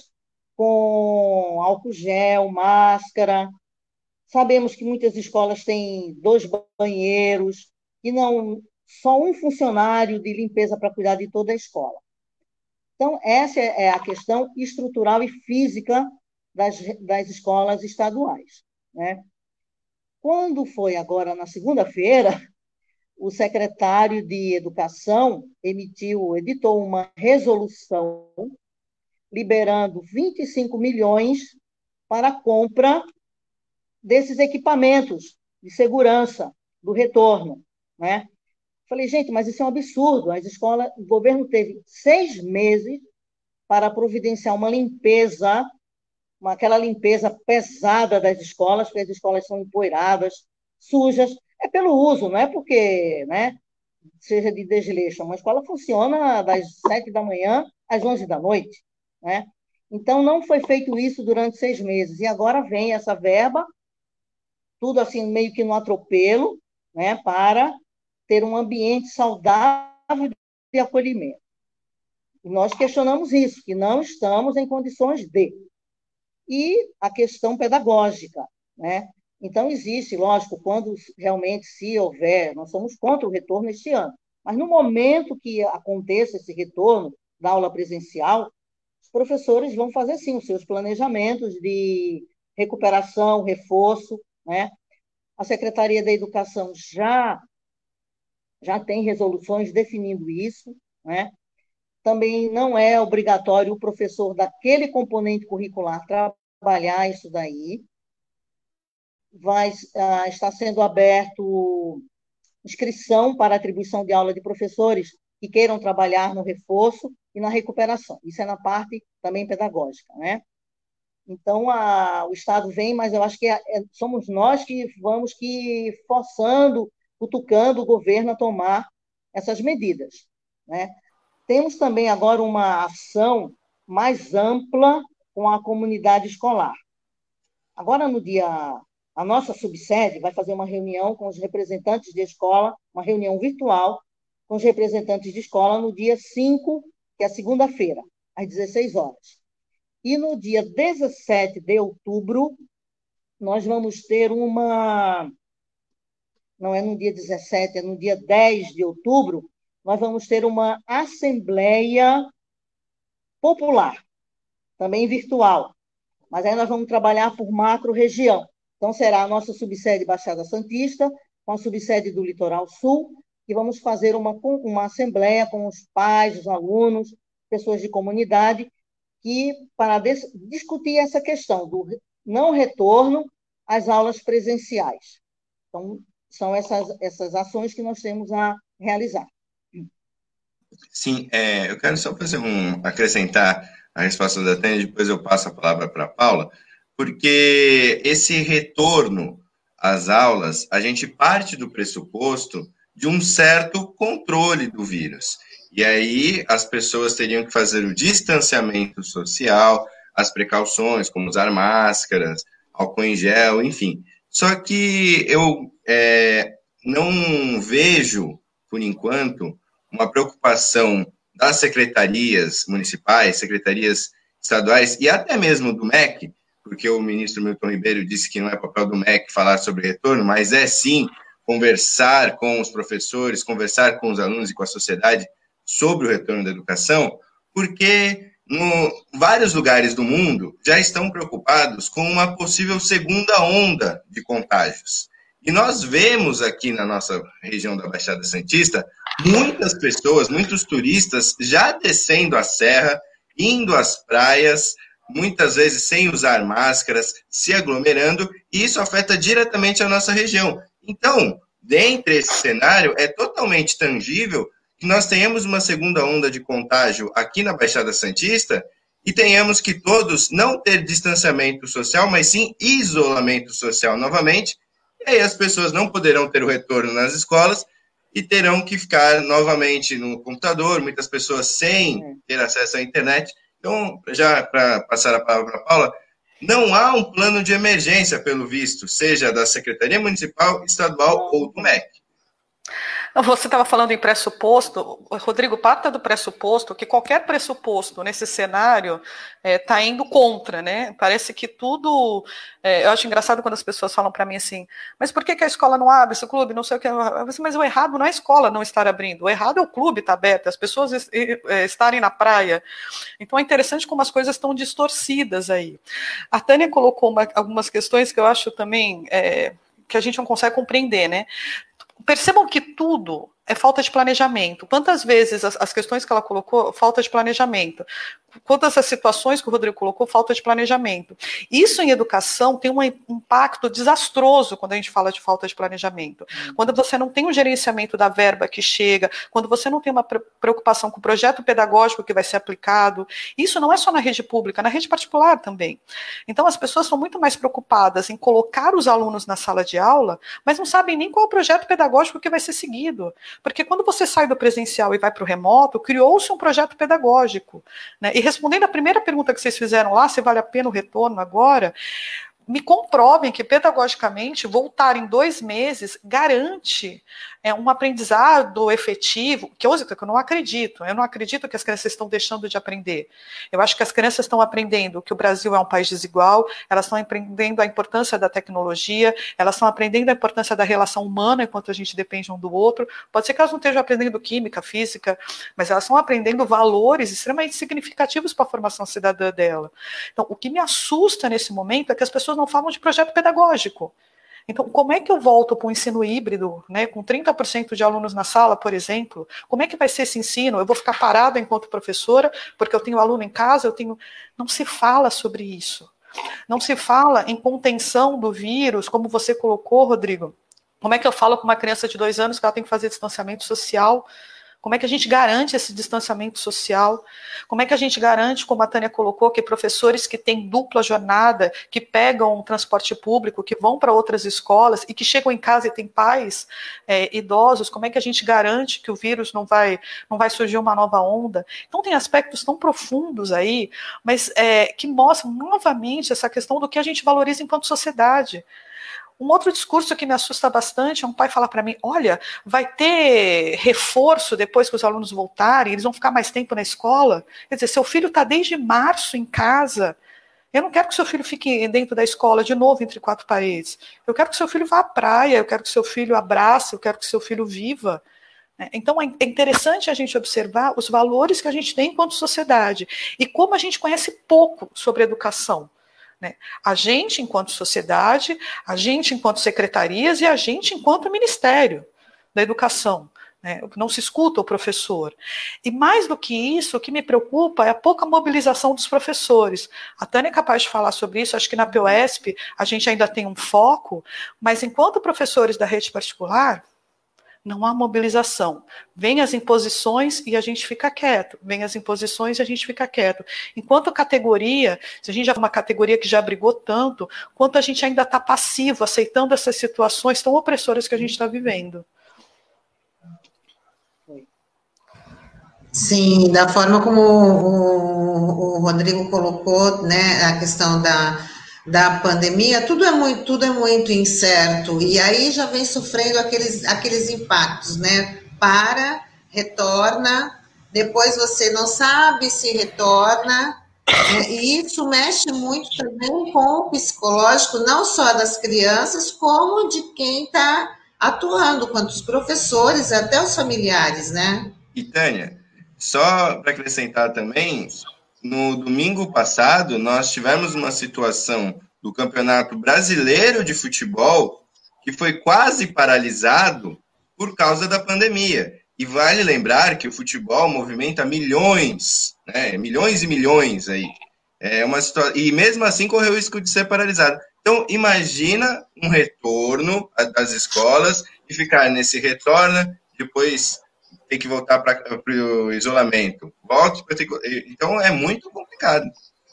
com álcool gel, máscara. Sabemos que muitas escolas têm dois banheiros e não só um funcionário de limpeza para cuidar de toda a escola. Então, essa é a questão estrutural e física das, das escolas estaduais, né? Quando foi agora na segunda-feira, o secretário de Educação emitiu, editou uma resolução liberando vinte e cinco milhões para a compra desses equipamentos de segurança do retorno, né? Falei, gente, mas isso é um absurdo. As escolas, o governo teve seis meses para providenciar uma limpeza, uma, aquela limpeza pesada das escolas, porque as escolas são empoeiradas, sujas. É pelo uso, não é porque, né, seja de desleixo. Uma escola funciona das sete da manhã às onze da noite, né? Então, não foi feito isso durante seis meses. E agora vem essa verba, tudo assim, meio que no atropelo, né, para ter um ambiente saudável de acolhimento. E nós questionamos isso, que não estamos em condições de. E a questão pedagógica, né? Então, existe, lógico, quando realmente, se houver, nós somos contra o retorno este ano, mas no momento que aconteça esse retorno da aula presencial, os professores vão fazer, sim, os seus planejamentos de recuperação, reforço, né? A Secretaria da Educação já, já tem resoluções definindo isso, né? também não é obrigatório o professor daquele componente curricular trabalhar isso daí. Vai uh, estar sendo aberto inscrição para atribuição de aula de professores que queiram trabalhar no reforço e na recuperação. Isso é na parte também pedagógica, né? Então, a, o Estado vem, mas eu acho que é, é, somos nós que vamos que forçando, cutucando o governo a tomar essas medidas, né? Temos também agora uma ação mais ampla com a comunidade escolar. Agora, no dia... A nossa subsede vai fazer uma reunião com os representantes de escola, uma reunião virtual com os representantes de escola no dia cinco, que é segunda-feira, às dezesseis horas. E no dia dezessete de outubro, nós vamos ter uma... Não é no dia dezessete, é no dia dez de outubro, nós vamos ter uma assembleia popular, também virtual. Mas aí nós vamos trabalhar por macro-região. Então, será a nossa subsede Baixada Santista, com a subsede do Litoral Sul, e vamos fazer uma, uma assembleia com os pais, os alunos, pessoas de comunidade, que, para des, discutir essa questão do não retorno às aulas presenciais. Então, são essas, essas ações que nós temos a realizar. Sim, é, eu quero só fazer um, acrescentar a resposta da Tânia, depois eu passo a palavra para a Paula, porque esse retorno às aulas, a gente parte do pressuposto de um certo controle do vírus. E aí as pessoas teriam que fazer o distanciamento social, as precauções, como usar máscaras, álcool em gel, enfim. Só que eu é, não vejo, por enquanto, uma preocupação das secretarias municipais, secretarias estaduais e até mesmo do M E C, porque o ministro Milton Ribeiro disse que não é papel do M E C falar sobre retorno, mas é sim conversar com os professores, conversar com os alunos e com a sociedade sobre o retorno da educação, porque em vários lugares do mundo já estão preocupados com uma possível segunda onda de contágios. E nós vemos aqui na nossa região da Baixada Santista muitas pessoas, muitos turistas já descendo a serra, indo às praias, muitas vezes sem usar máscaras, se aglomerando, e isso afeta diretamente a nossa região. Então, dentre esse cenário, é totalmente tangível que nós tenhamos uma segunda onda de contágio aqui na Baixada Santista e tenhamos que todos não ter distanciamento social, mas sim isolamento social novamente, e aí as pessoas não poderão ter o retorno nas escolas e terão que ficar novamente no computador, muitas pessoas sem ter acesso à internet. Então, já para passar a palavra para a Paula, não há um plano de emergência, pelo visto, seja da Secretaria Municipal, Estadual ou do M E C. Você estava falando em pressuposto, Rodrigo, parta do pressuposto que qualquer pressuposto nesse cenário está é, indo contra, né? Parece que tudo... É, eu acho engraçado quando as pessoas falam para mim assim, mas por que, que a escola não abre, esse clube, não sei o que... Mas o errado não é a escola não estar abrindo, o errado é o clube estar aberto, as pessoas estarem na praia. Então é interessante como as coisas estão distorcidas aí. A Tânia colocou uma, algumas questões que eu acho também... É, que a gente não consegue compreender, né? Percebam que tudo é falta de planejamento. Quantas vezes as, as questões que ela colocou, falta de planejamento. Quantas as situações que o Rodrigo colocou, falta de planejamento. Isso em educação tem um impacto desastroso quando a gente fala de falta de planejamento. Hum. Quando você não tem um gerenciamento da verba que chega, quando você não tem uma preocupação com o projeto pedagógico que vai ser aplicado, isso não é só na rede pública, na rede particular também. Então as pessoas são muito mais preocupadas em colocar os alunos na sala de aula, mas não sabem nem qual é o projeto pedagógico que vai ser seguido. Porque quando você sai do presencial e vai para o remoto, criou-se um projeto pedagógico, né? E respondendo a primeira pergunta que vocês fizeram lá, se vale a pena o retorno agora, me comprovem que pedagogicamente voltar em dois meses garante é, um aprendizado efetivo, que eu, que eu não acredito, eu não acredito que as crianças estão deixando de aprender. Eu acho que as crianças estão aprendendo que o Brasil é um país desigual, elas estão aprendendo a importância da tecnologia, elas estão aprendendo a importância da relação humana enquanto a gente depende um do outro. Pode ser que elas não estejam aprendendo química, física, mas elas estão aprendendo valores extremamente significativos para a formação cidadã dela. Então, o que me assusta nesse momento é que as pessoas não falam de projeto pedagógico. Então, como é que eu volto para o ensino híbrido, né, com trinta por cento de alunos na sala, por exemplo? Como é que vai ser esse ensino? Eu vou ficar parada enquanto professora, porque eu tenho aluno em casa, eu tenho... Não se fala sobre isso. Não se fala em contenção do vírus, como você colocou, Rodrigo. Como é que eu falo com uma criança de dois anos que ela tem que fazer distanciamento social? Como é que a gente garante esse distanciamento social? Como é que a gente garante, como a Tânia colocou, que professores que têm dupla jornada, que pegam um transporte público, que vão para outras escolas e que chegam em casa e têm pais é, idosos, como é que a gente garante que o vírus não vai, não vai surgir uma nova onda? Então tem aspectos tão profundos aí, mas é, que mostram novamente essa questão do que a gente valoriza enquanto sociedade. Um outro discurso que me assusta bastante é um pai falar para mim, olha, vai ter reforço depois que os alunos voltarem, eles vão ficar mais tempo na escola. Quer dizer, seu filho está desde março em casa. Eu não quero que seu filho fique dentro da escola de novo entre quatro paredes. Eu quero que seu filho vá à praia, eu quero que seu filho abrace, eu quero que seu filho viva. Então é interessante a gente observar os valores que a gente tem enquanto sociedade e como a gente conhece pouco sobre educação. Né? A gente enquanto sociedade, a gente enquanto secretarias e a gente enquanto Ministério da Educação. Né? Não se escuta o professor. E mais do que isso, o que me preocupa é a pouca mobilização dos professores. A Tânia é capaz de falar sobre isso, acho que na P O E S P a gente ainda tem um foco, mas enquanto professores da rede particular, não há mobilização. Vem as imposições e a gente fica quieto. Vem as imposições e a gente fica quieto. Enquanto categoria, se a gente já é uma categoria que já brigou tanto, quanto a gente ainda está passivo, aceitando essas situações tão opressoras que a gente está vivendo. Sim, da forma como o, o Rodrigo colocou, né, a questão da, da pandemia, tudo é muito, tudo é muito incerto, e aí já vem sofrendo aqueles, aqueles impactos, né? Para, retorna, depois você não sabe se retorna, né? E isso mexe muito também com o psicológico, não só das crianças, como de quem está atuando, quanto os professores, até os familiares, né? E Tânia, só para acrescentar também, no domingo passado, nós tivemos uma situação do Campeonato Brasileiro de Futebol que foi quase paralisado por causa da pandemia. E vale lembrar que o futebol movimenta milhões, né, milhões e milhões aí. É uma situa- e mesmo assim correu o risco de ser paralisado. Então, imagina um retorno às escolas e ficar nesse retorno, depois ter que voltar para o isolamento. Volte para ter... Então, é muito complicado.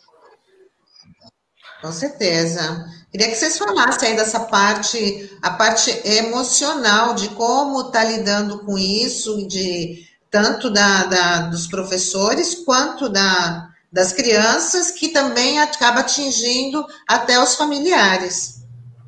Com certeza. Queria que vocês falassem aí dessa parte, a parte emocional de como está lidando com isso, de tanto da, da- dos professores quanto da, das crianças, que também acaba atingindo até os familiares.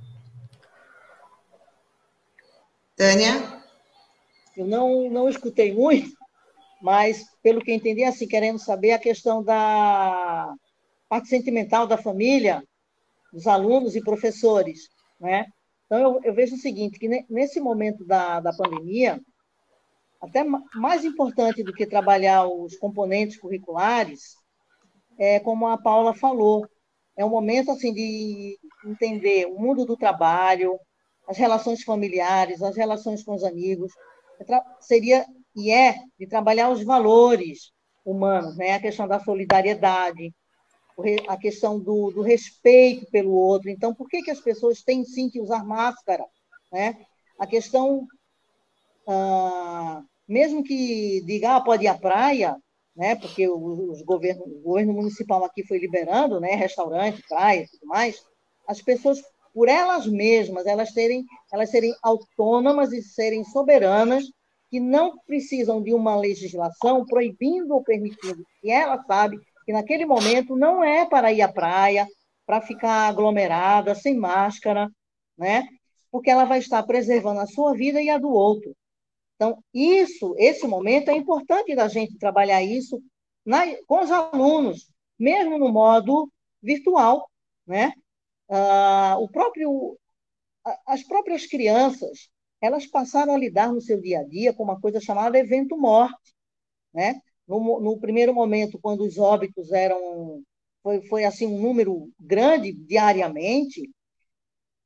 Tânia? Eu não, não escutei muito, mas, pelo que entendi, assim, querendo saber a questão da parte sentimental da família, dos alunos e professores, né? Então, eu, eu vejo o seguinte, que ne- nesse momento da, da pandemia, até ma- mais importante do que trabalhar os componentes curriculares, é como a Paula falou, é um momento, assim, de entender o mundo do trabalho, as relações familiares, as relações com os amigos, é tra- seria e é de trabalhar os valores humanos, né? A questão da solidariedade, o re- a questão do, do respeito pelo outro. Então, por que que as pessoas têm sim que usar máscara, né? A questão, ah, mesmo que diga, ah, pode ir à praia, né? Porque o- os governo, o governo municipal aqui foi liberando, né? Restaurante, praia, e tudo mais. As pessoas, por elas mesmas, elas terem, elas serem autônomas e serem soberanas, que não precisam de uma legislação proibindo ou permitindo. E ela sabe que naquele momento não é para ir à praia, para ficar aglomerada, sem máscara, né? Porque ela vai estar preservando a sua vida e a do outro. Então, isso, esse momento é importante da gente trabalhar isso na, com os alunos, mesmo no modo virtual, né? Ah, o próprio, as próprias crianças, elas passaram a lidar no seu dia a dia com uma coisa chamada evento morte, né? No, no primeiro momento, quando os óbitos eram foi, foi assim um número grande diariamente,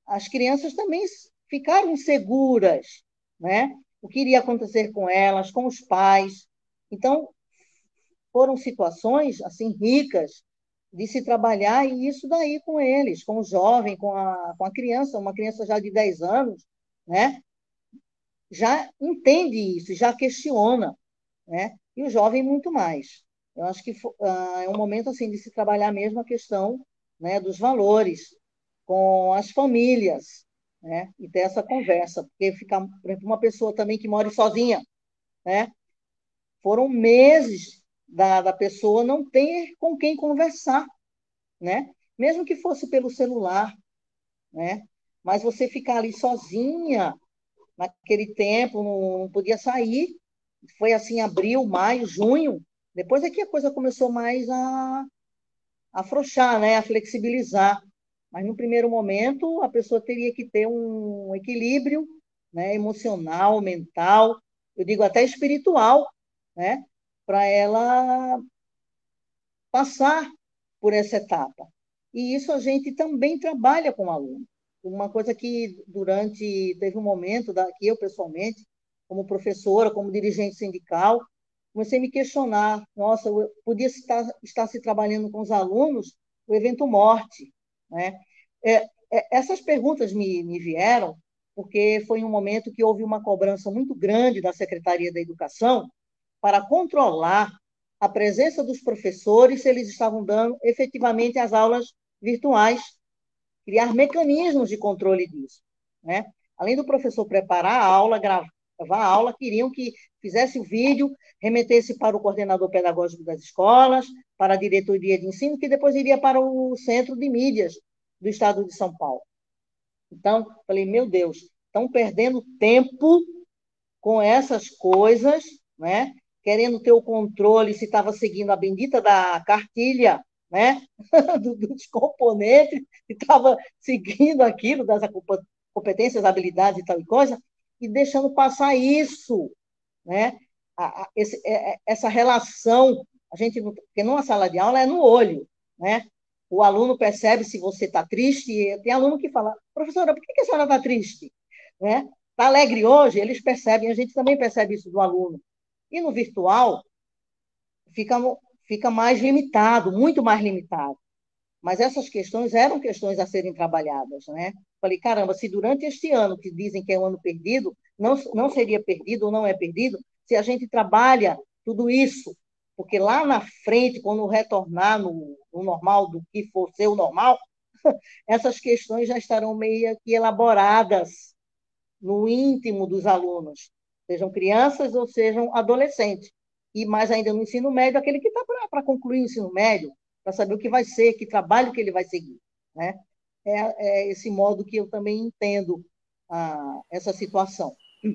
as crianças também ficaram inseguras, né? O que iria acontecer com elas, com os pais. Então, foram situações assim ricas de se trabalhar e isso daí com eles, com o jovem, com a, com a criança, uma criança já de dez anos, né? Já entende isso, já questiona, né? E o jovem muito mais. Eu acho que uh, é um momento assim de se trabalhar mesmo a questão, né, dos valores com as famílias, né? E ter essa conversa, porque ficar, por exemplo, uma pessoa também que mora sozinha, né? Foram meses da, da pessoa não ter com quem conversar, né? Mesmo que fosse pelo celular, né? Mas você ficar ali sozinha naquele tempo, não, não podia sair. Foi assim, abril, maio, junho. Depois é que a coisa começou mais a, a afrouxar, né? A flexibilizar. Mas no primeiro momento, a pessoa teria que ter um equilíbrio, né? Emocional, mental, eu digo até espiritual, né? Para ela passar por essa etapa. E isso a gente também trabalha com o aluno. Uma coisa que durante, teve um momento da, que eu pessoalmente, como professora, como dirigente sindical, comecei a me questionar, nossa, eu podia estar, estar se trabalhando com os alunos o evento morte, né? É, é, essas perguntas me, me vieram porque foi um momento que houve uma cobrança muito grande da Secretaria da Educação para controlar a presença dos professores, se eles estavam dando efetivamente as aulas virtuais, criar mecanismos de controle disso, né? Além do professor preparar a aula, gravar a aula, queriam que fizesse o vídeo, remetesse para o coordenador pedagógico das escolas, para a diretoria de ensino, que depois iria para o centro de mídias do estado de São Paulo. Então, falei, meu Deus, estão perdendo tempo com essas coisas, né? Querendo ter o controle se estava seguindo a bendita da cartilha, né? dos componentes, se estava seguindo aquilo das competências, habilidades e tal e coisa, e deixando passar isso, né? A, a, esse, é, essa relação, a gente, porque numa sala de aula é no olho, né? O aluno percebe se você está triste, tem aluno que fala, professora, por que a senhora está triste? Né? Está alegre hoje? Eles percebem, a gente também percebe isso do aluno. E no virtual, fica, fica mais limitado, muito mais limitado. Mas essas questões eram questões a serem trabalhadas, né? Falei, caramba, se durante este ano, que dizem que é um ano perdido, não, não seria perdido ou não é perdido, se a gente trabalha tudo isso, porque lá na frente, quando retornar no, no normal, do que for ser o normal, essas questões já estarão meio que elaboradas no íntimo dos alunos, sejam crianças ou sejam adolescentes. E mais ainda no ensino médio, aquele que está para concluir o ensino médio, para saber o que vai ser, que trabalho que ele vai seguir, né? É, é esse modo que eu também entendo ah, essa situação.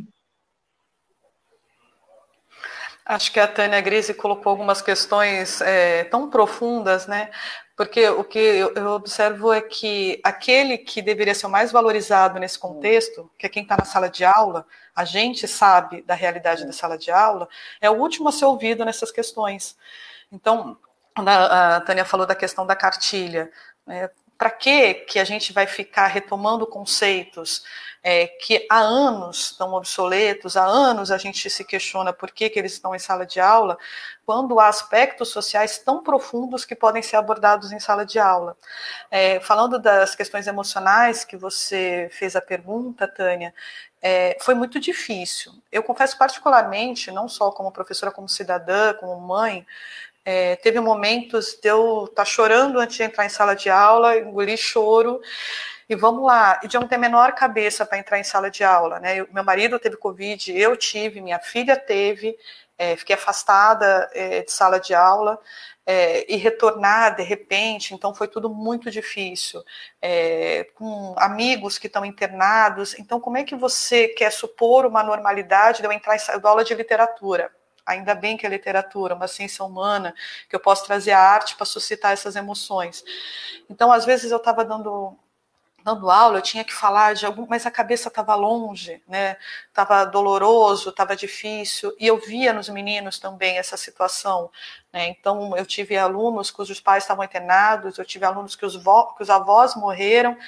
Acho que a Tânia Grise colocou algumas questões é, tão profundas, né? Porque o que eu observo é que aquele que deveria ser o mais valorizado nesse contexto, que é quem está na sala de aula, a gente sabe da realidade da sala de aula, é o último a ser ouvido nessas questões. Então, a Tânia falou da questão da cartilha, né? Para que que a gente vai ficar retomando conceitos é, que há anos estão obsoletos, há anos a gente se questiona por que, que eles estão em sala de aula, quando há aspectos sociais tão profundos que podem ser abordados em sala de aula. É, falando das questões emocionais que você fez a pergunta, Tânia, é, foi muito difícil. Eu confesso particularmente, não só como professora, como cidadã, como mãe, É, teve momentos de eu estar tá chorando antes de entrar em sala de aula, engolir choro, e vamos lá, e de eu não ter a menor cabeça para entrar em sala de aula, né? Eu, meu marido teve Covid, eu tive, minha filha teve, é, fiquei afastada é, de sala de aula, é, e retornar de repente, então foi tudo muito difícil, é, com amigos que estão internados, então como é que você quer supor uma normalidade de eu entrar em sala de aula de literatura? Ainda bem que é literatura, uma ciência humana, que eu posso trazer a arte para suscitar essas emoções. Então, às vezes eu estava dando, dando aula, eu tinha que falar de algum, mas a cabeça estava longe, né? Estava doloroso, estava difícil, e eu via nos meninos também essa situação, né? Então, eu tive alunos cujos pais estavam internados, eu tive alunos que os, vo, que os avós morreram,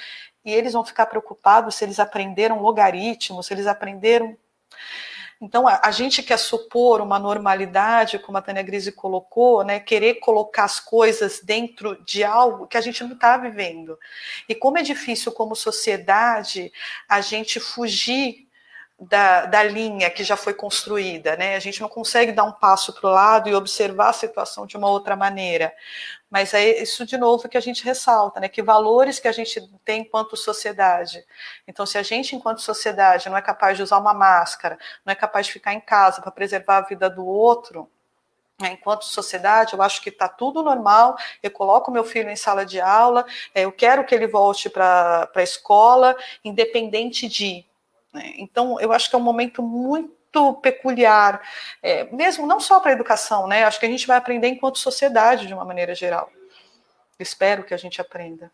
e eles vão ficar preocupados se eles aprenderam logaritmos, se eles aprenderam... Então, a, a gente quer supor uma normalidade, como a Tânia Grise colocou, né, querer colocar as coisas dentro de algo que a gente não está vivendo. E como é difícil, como sociedade, a gente fugir da, da linha que já foi construída, né? A gente não consegue dar um passo para o lado e observar a situação de uma outra maneira. Mas é isso, de novo, que a gente ressalta, né? Que valores que a gente tem enquanto sociedade. Então, se a gente, enquanto sociedade, não é capaz de usar uma máscara, não é capaz de ficar em casa para preservar a vida do outro, né, enquanto sociedade, eu acho que está tudo normal, eu coloco meu filho em sala de aula, eu quero que ele volte para a escola, independente de... Né? Então, eu acho que é um momento muito peculiar, é, mesmo não só para a educação, né? Acho que a gente vai aprender enquanto sociedade, de uma maneira geral. Espero que a gente aprenda.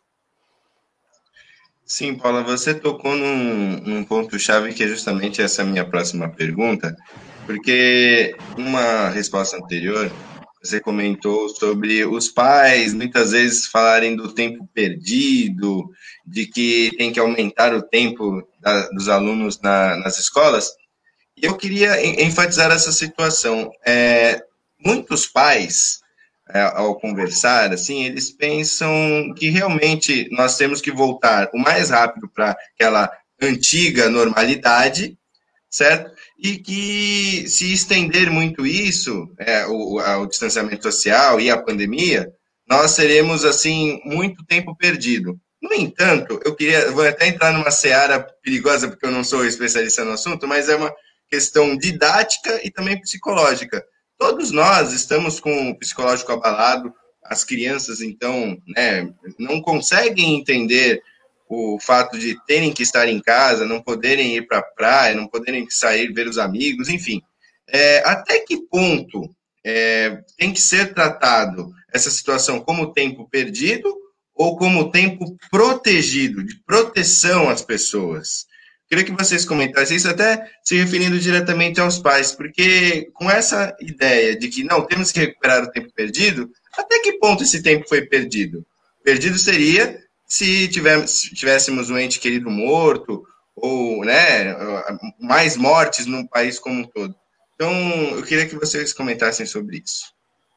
Sim, Paula, você tocou num, num ponto-chave que é justamente essa minha próxima pergunta, porque uma resposta anterior, você comentou sobre os pais muitas vezes falarem do tempo perdido, de que tem que aumentar o tempo da, dos alunos na, nas escolas. E eu queria enfatizar essa situação. É, muitos pais, é, ao conversar, assim, eles pensam que realmente nós temos que voltar o mais rápido para aquela antiga normalidade, certo? E que se estender muito isso, é, o, o distanciamento social e a pandemia, nós teremos, assim, muito tempo perdido. No entanto, eu queria, eu vou até entrar numa seara perigosa, porque eu não sou especialista no assunto, mas é uma questão didática e também psicológica. Todos nós estamos com o psicológico abalado, as crianças, então, né, não conseguem entender o fato de terem que estar em casa, não poderem ir para a praia, não poderem sair ver os amigos, enfim. É, até que ponto é, tem que ser tratado essa situação como tempo perdido ou como tempo protegido, de proteção às pessoas? Queria que vocês comentassem isso, até se referindo diretamente aos pais, porque com essa ideia de que não, temos que recuperar o tempo perdido, até que ponto esse tempo foi perdido? Perdido seria se tivéssemos um ente querido morto, ou né, mais mortes no país como um todo. Então, eu queria que vocês comentassem sobre isso.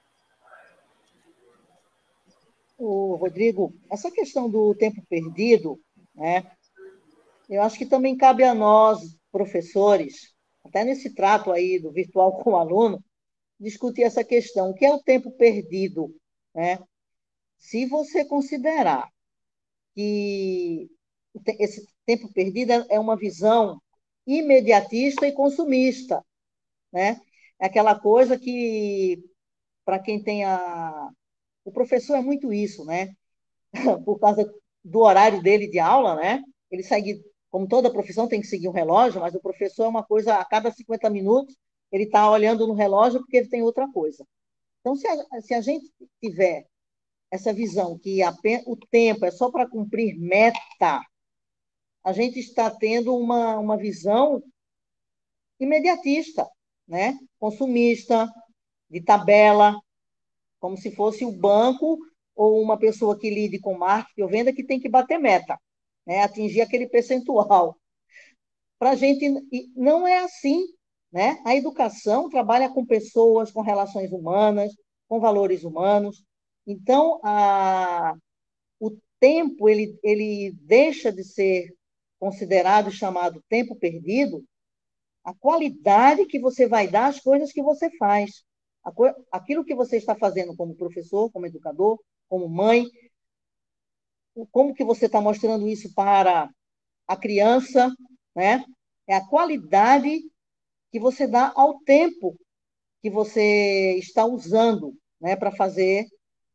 O Rodrigo, essa questão do tempo perdido, né, eu acho que também cabe a nós, professores, até nesse trato aí do virtual com o aluno, discutir essa questão. O que é o tempo perdido? Né? Se você considerar que esse tempo perdido é uma visão imediatista e consumista, né? É aquela coisa que, para quem tem a... O professor é muito isso, né? Por causa do horário dele de aula, né? Ele segue, como toda profissão tem que seguir um relógio, mas o professor é uma coisa, a cada cinquenta minutos, ele está olhando no relógio porque ele tem outra coisa. Então, se a, se a gente tiver essa visão que a, o tempo é só para cumprir meta, a gente está tendo uma, uma visão imediatista, né? Consumista, de tabela, como se fosse o banco ou uma pessoa que lide com marketing ou venda que tem que bater meta, né? Atingir aquele percentual. Para a gente, não é assim, né? A educação trabalha com pessoas, com relações humanas, com valores humanos. Então, a, o tempo ele, ele deixa de ser considerado chamado tempo perdido, a qualidade que você vai dar às coisas que você faz. Aquilo que você está fazendo como professor, como educador, como mãe, como que você está mostrando isso para a criança, né? É a qualidade que você dá ao tempo que você está usando, né, para fazer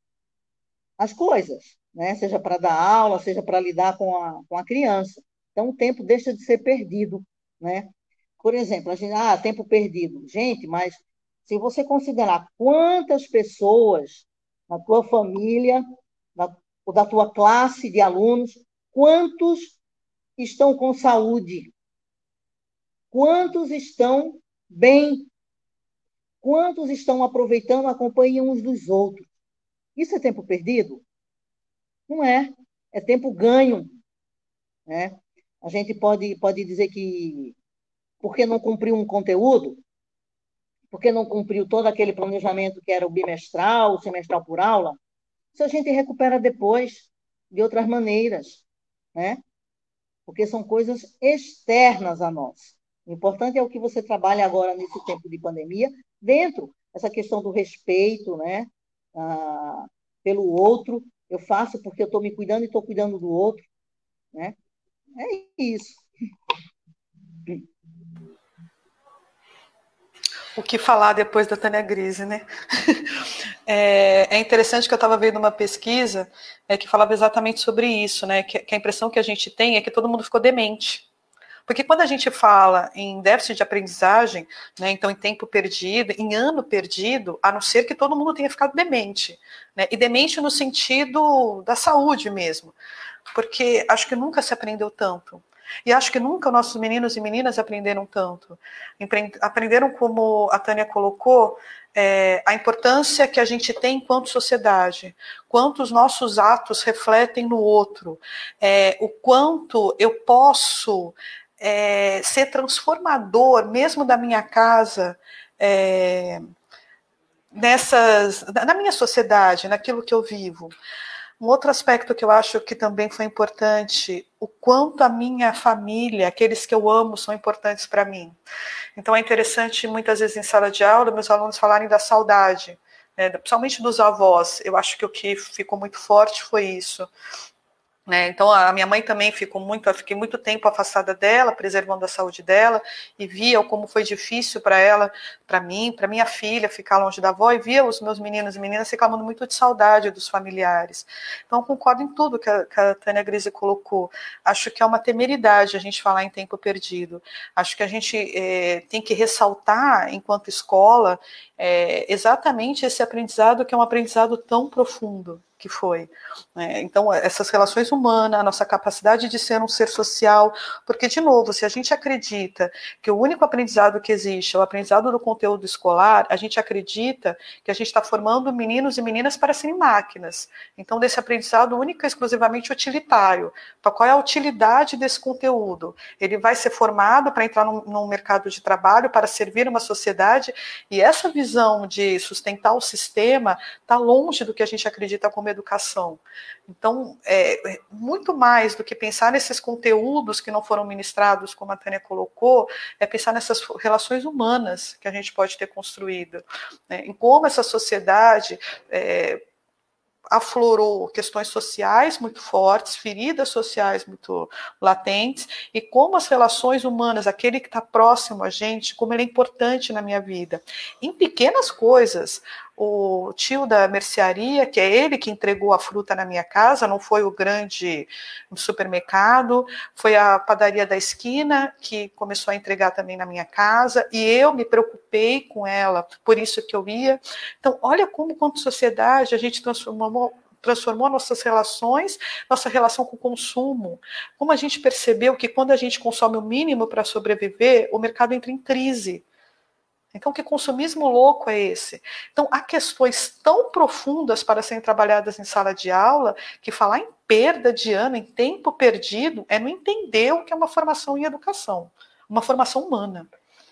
as coisas, né? Seja para dar aula, seja para lidar com a, com a criança. Então, o tempo deixa de ser perdido, né? Por exemplo, a gente, ah, tempo perdido. Gente, mas se você considerar quantas pessoas na tua família, na, ou da tua classe de alunos, quantos estão com saúde? Quantos estão bem? Quantos estão aproveitando a companhia uns dos outros? Isso é tempo perdido? Não é. É tempo ganho. né? A gente pode, pode dizer que porque não cumpriu um conteúdo, porque não cumpriu todo aquele planejamento que era o bimestral, o semestral por aula, isso a gente recupera depois de outras maneiras, né? Porque são coisas externas a nós. O importante é o que você trabalha agora nesse tempo de pandemia, dentro dessa questão do respeito, né? Ah, pelo outro. Eu faço porque eu estou me cuidando e estou cuidando do outro, né? É isso. O que falar depois da Tânia Grise, né? É, é interessante que eu estava vendo uma pesquisa é, que falava exatamente sobre isso, né? Que, que a impressão que a gente tem é que todo mundo ficou demente. Porque quando a gente fala em déficit de aprendizagem, né, então em tempo perdido, em ano perdido, a não ser que todo mundo tenha ficado demente, né, e demente no sentido da saúde mesmo, porque acho que nunca se aprendeu tanto. E acho que nunca nossos meninos e meninas aprenderam tanto. Aprenderam, como a Tânia colocou, é, a importância que a gente tem enquanto sociedade, quanto os nossos atos refletem no outro, é, o quanto eu posso é, ser transformador, mesmo da minha casa, é, nessas, na minha sociedade, naquilo que eu vivo. Um outro aspecto que eu acho que também foi importante, o quanto a minha família, aqueles que eu amo, são importantes para mim. Então é interessante, muitas vezes em sala de aula, meus alunos falarem da saudade, né, principalmente dos avós. Eu acho que o que ficou muito forte foi isso. Né? Então a minha mãe também ficou muito, eu fiquei muito tempo afastada dela, preservando a saúde dela, e via como foi difícil para ela, para mim, para minha filha ficar longe da avó, e via os meus meninos e meninas reclamando muito de saudade dos familiares. Então eu concordo em tudo que a, que a Tânia Grise colocou. Acho que é uma temeridade a gente falar em tempo perdido. Acho que a gente é, tem que ressaltar, enquanto escola, é, exatamente esse aprendizado, que é um aprendizado tão profundo que foi. Então, essas relações humanas, a nossa capacidade de ser um ser social, porque, de novo, se a gente acredita que o único aprendizado que existe é o aprendizado do conteúdo escolar, a gente acredita que a gente está formando meninos e meninas para serem máquinas. Então, desse aprendizado único e exclusivamente utilitário. Então, qual é a utilidade desse conteúdo? Ele vai ser formado para entrar num, num mercado de trabalho, para servir uma sociedade, e essa visão de sustentar o sistema está longe do que a gente acredita como educação. Então, é, muito mais do que pensar nesses conteúdos que não foram ministrados, como a Tânia colocou, é pensar nessas relações humanas que a gente pode ter construído, né, em como essa sociedade é, aflorou questões sociais muito fortes, feridas sociais muito latentes, e como as relações humanas, aquele que está próximo a gente, como ele é importante na minha vida. Em pequenas coisas, o tio da mercearia, que é ele que entregou a fruta na minha casa, não foi o grande supermercado, foi a padaria da esquina que começou a entregar também na minha casa, e eu me preocupei com ela, por isso que eu ia. Então, olha como, como sociedade, a gente transformou transformou nossas relações, nossa relação com o consumo. Como a gente percebeu que quando a gente consome o mínimo para sobreviver, o mercado entra em crise. Então, que consumismo louco é esse? Então, há questões tão profundas para serem trabalhadas em sala de aula, que falar em perda de ano, em tempo perdido, é não entender o que é uma formação em educação, uma formação humana.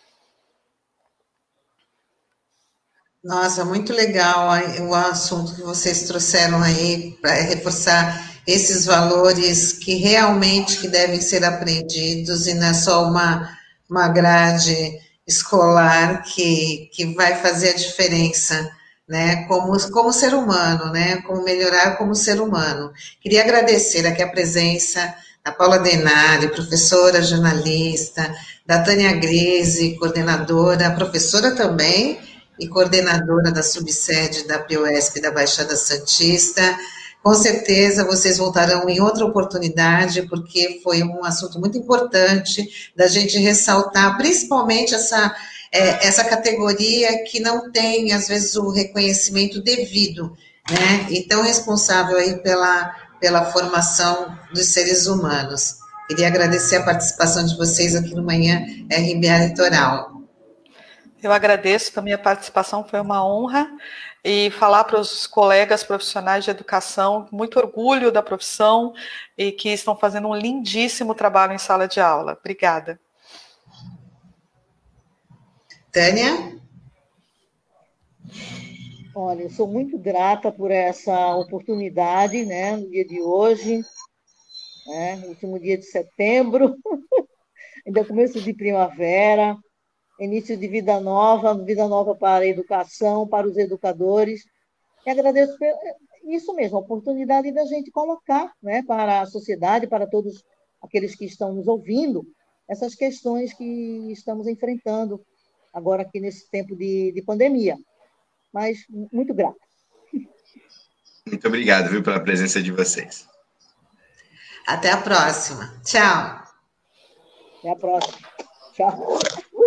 Nossa, muito legal o assunto que vocês trouxeram aí para reforçar esses valores que realmente que devem ser aprendidos e não é só uma, uma grade escolar que, que vai fazer a diferença, né, como, como ser humano, né, como melhorar como ser humano. Queria agradecer aqui a presença da Paula Denari, professora, jornalista, da Tânia Grise, coordenadora, professora também, e coordenadora da subsede da Piosp da Baixada Santista. Com certeza vocês voltarão em outra oportunidade, porque foi um assunto muito importante da gente ressaltar, principalmente essa, é, essa categoria que não tem, às vezes, o reconhecimento devido, né? E tão responsável aí pela, pela formação dos seres humanos. Queria agradecer a participação de vocês aqui no Manhã R B A Litoral. Eu agradeço também a participação, foi uma honra. E falar para os colegas profissionais de educação, muito orgulho da profissão e que estão fazendo um lindíssimo trabalho em sala de aula. Obrigada. Tânia? Olha, eu sou muito grata por essa oportunidade, né, no dia de hoje, né, último dia de setembro, ainda começo de primavera, início de vida nova, vida nova para a educação, para os educadores. E agradeço isso mesmo, a oportunidade da gente colocar, né, para a sociedade, para todos aqueles que estão nos ouvindo, essas questões que estamos enfrentando agora aqui nesse tempo de, de pandemia. Mas muito grata. Muito obrigado, viu, pela presença de vocês. Até a próxima. Tchau. Até a próxima. Tchau.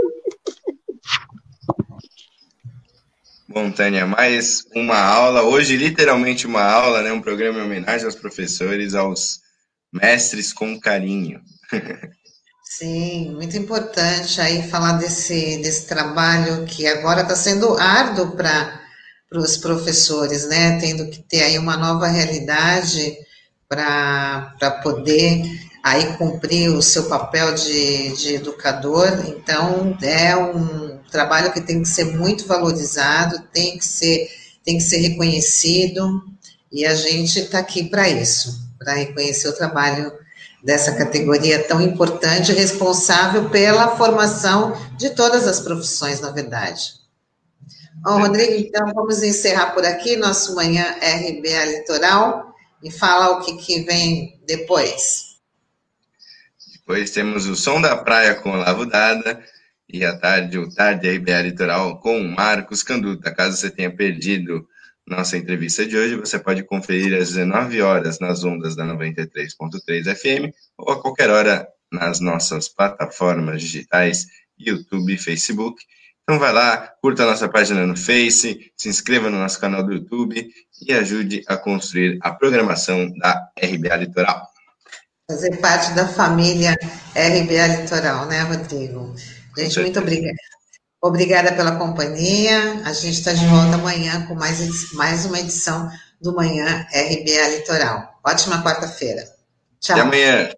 Bom, Tânia, mais uma aula, hoje literalmente uma aula, né, um programa em homenagem aos professores, aos mestres com carinho. Sim, muito importante aí falar desse, desse trabalho que agora está sendo árduo para os professores, né? Tendo que ter aí uma nova realidade para poder aí cumprir o seu papel de, de educador. Então, é um trabalho que tem que ser muito valorizado, tem que ser, tem que ser reconhecido, e a gente está aqui para isso, para reconhecer o trabalho dessa categoria tão importante, responsável pela formação de todas as profissões, na verdade. Bom, Rodrigo, então vamos encerrar por aqui nosso Manhã R B A Litoral e fala o que, que vem depois. Depois temos o Som da Praia com Olavo Dada e à tarde o Tarde R B A Litoral com o Marcos Canduta. Caso você tenha perdido nossa entrevista de hoje, você pode conferir às dezenove horas nas ondas da noventa e três ponto três F M ou a qualquer hora nas nossas plataformas digitais, YouTube e Facebook. Então vai lá, curta a nossa página no Face, se inscreva no nosso canal do YouTube e ajude a construir a programação da R B A Litoral. Fazer parte da família R B A Litoral, né, Rodrigo? Gente, muito obrigada. Obrigada pela companhia. A gente está de volta amanhã com mais, mais uma edição do Manhã R B A Litoral. Ótima quarta-feira. Tchau. Até amanhã.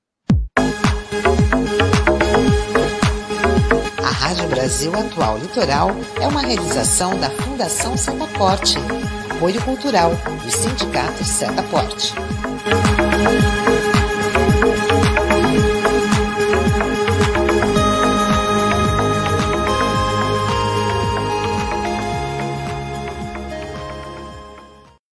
A Rádio Brasil Atual Litoral é uma realização da Fundação Setaporte, apoio cultural do Sindicato Setaporte.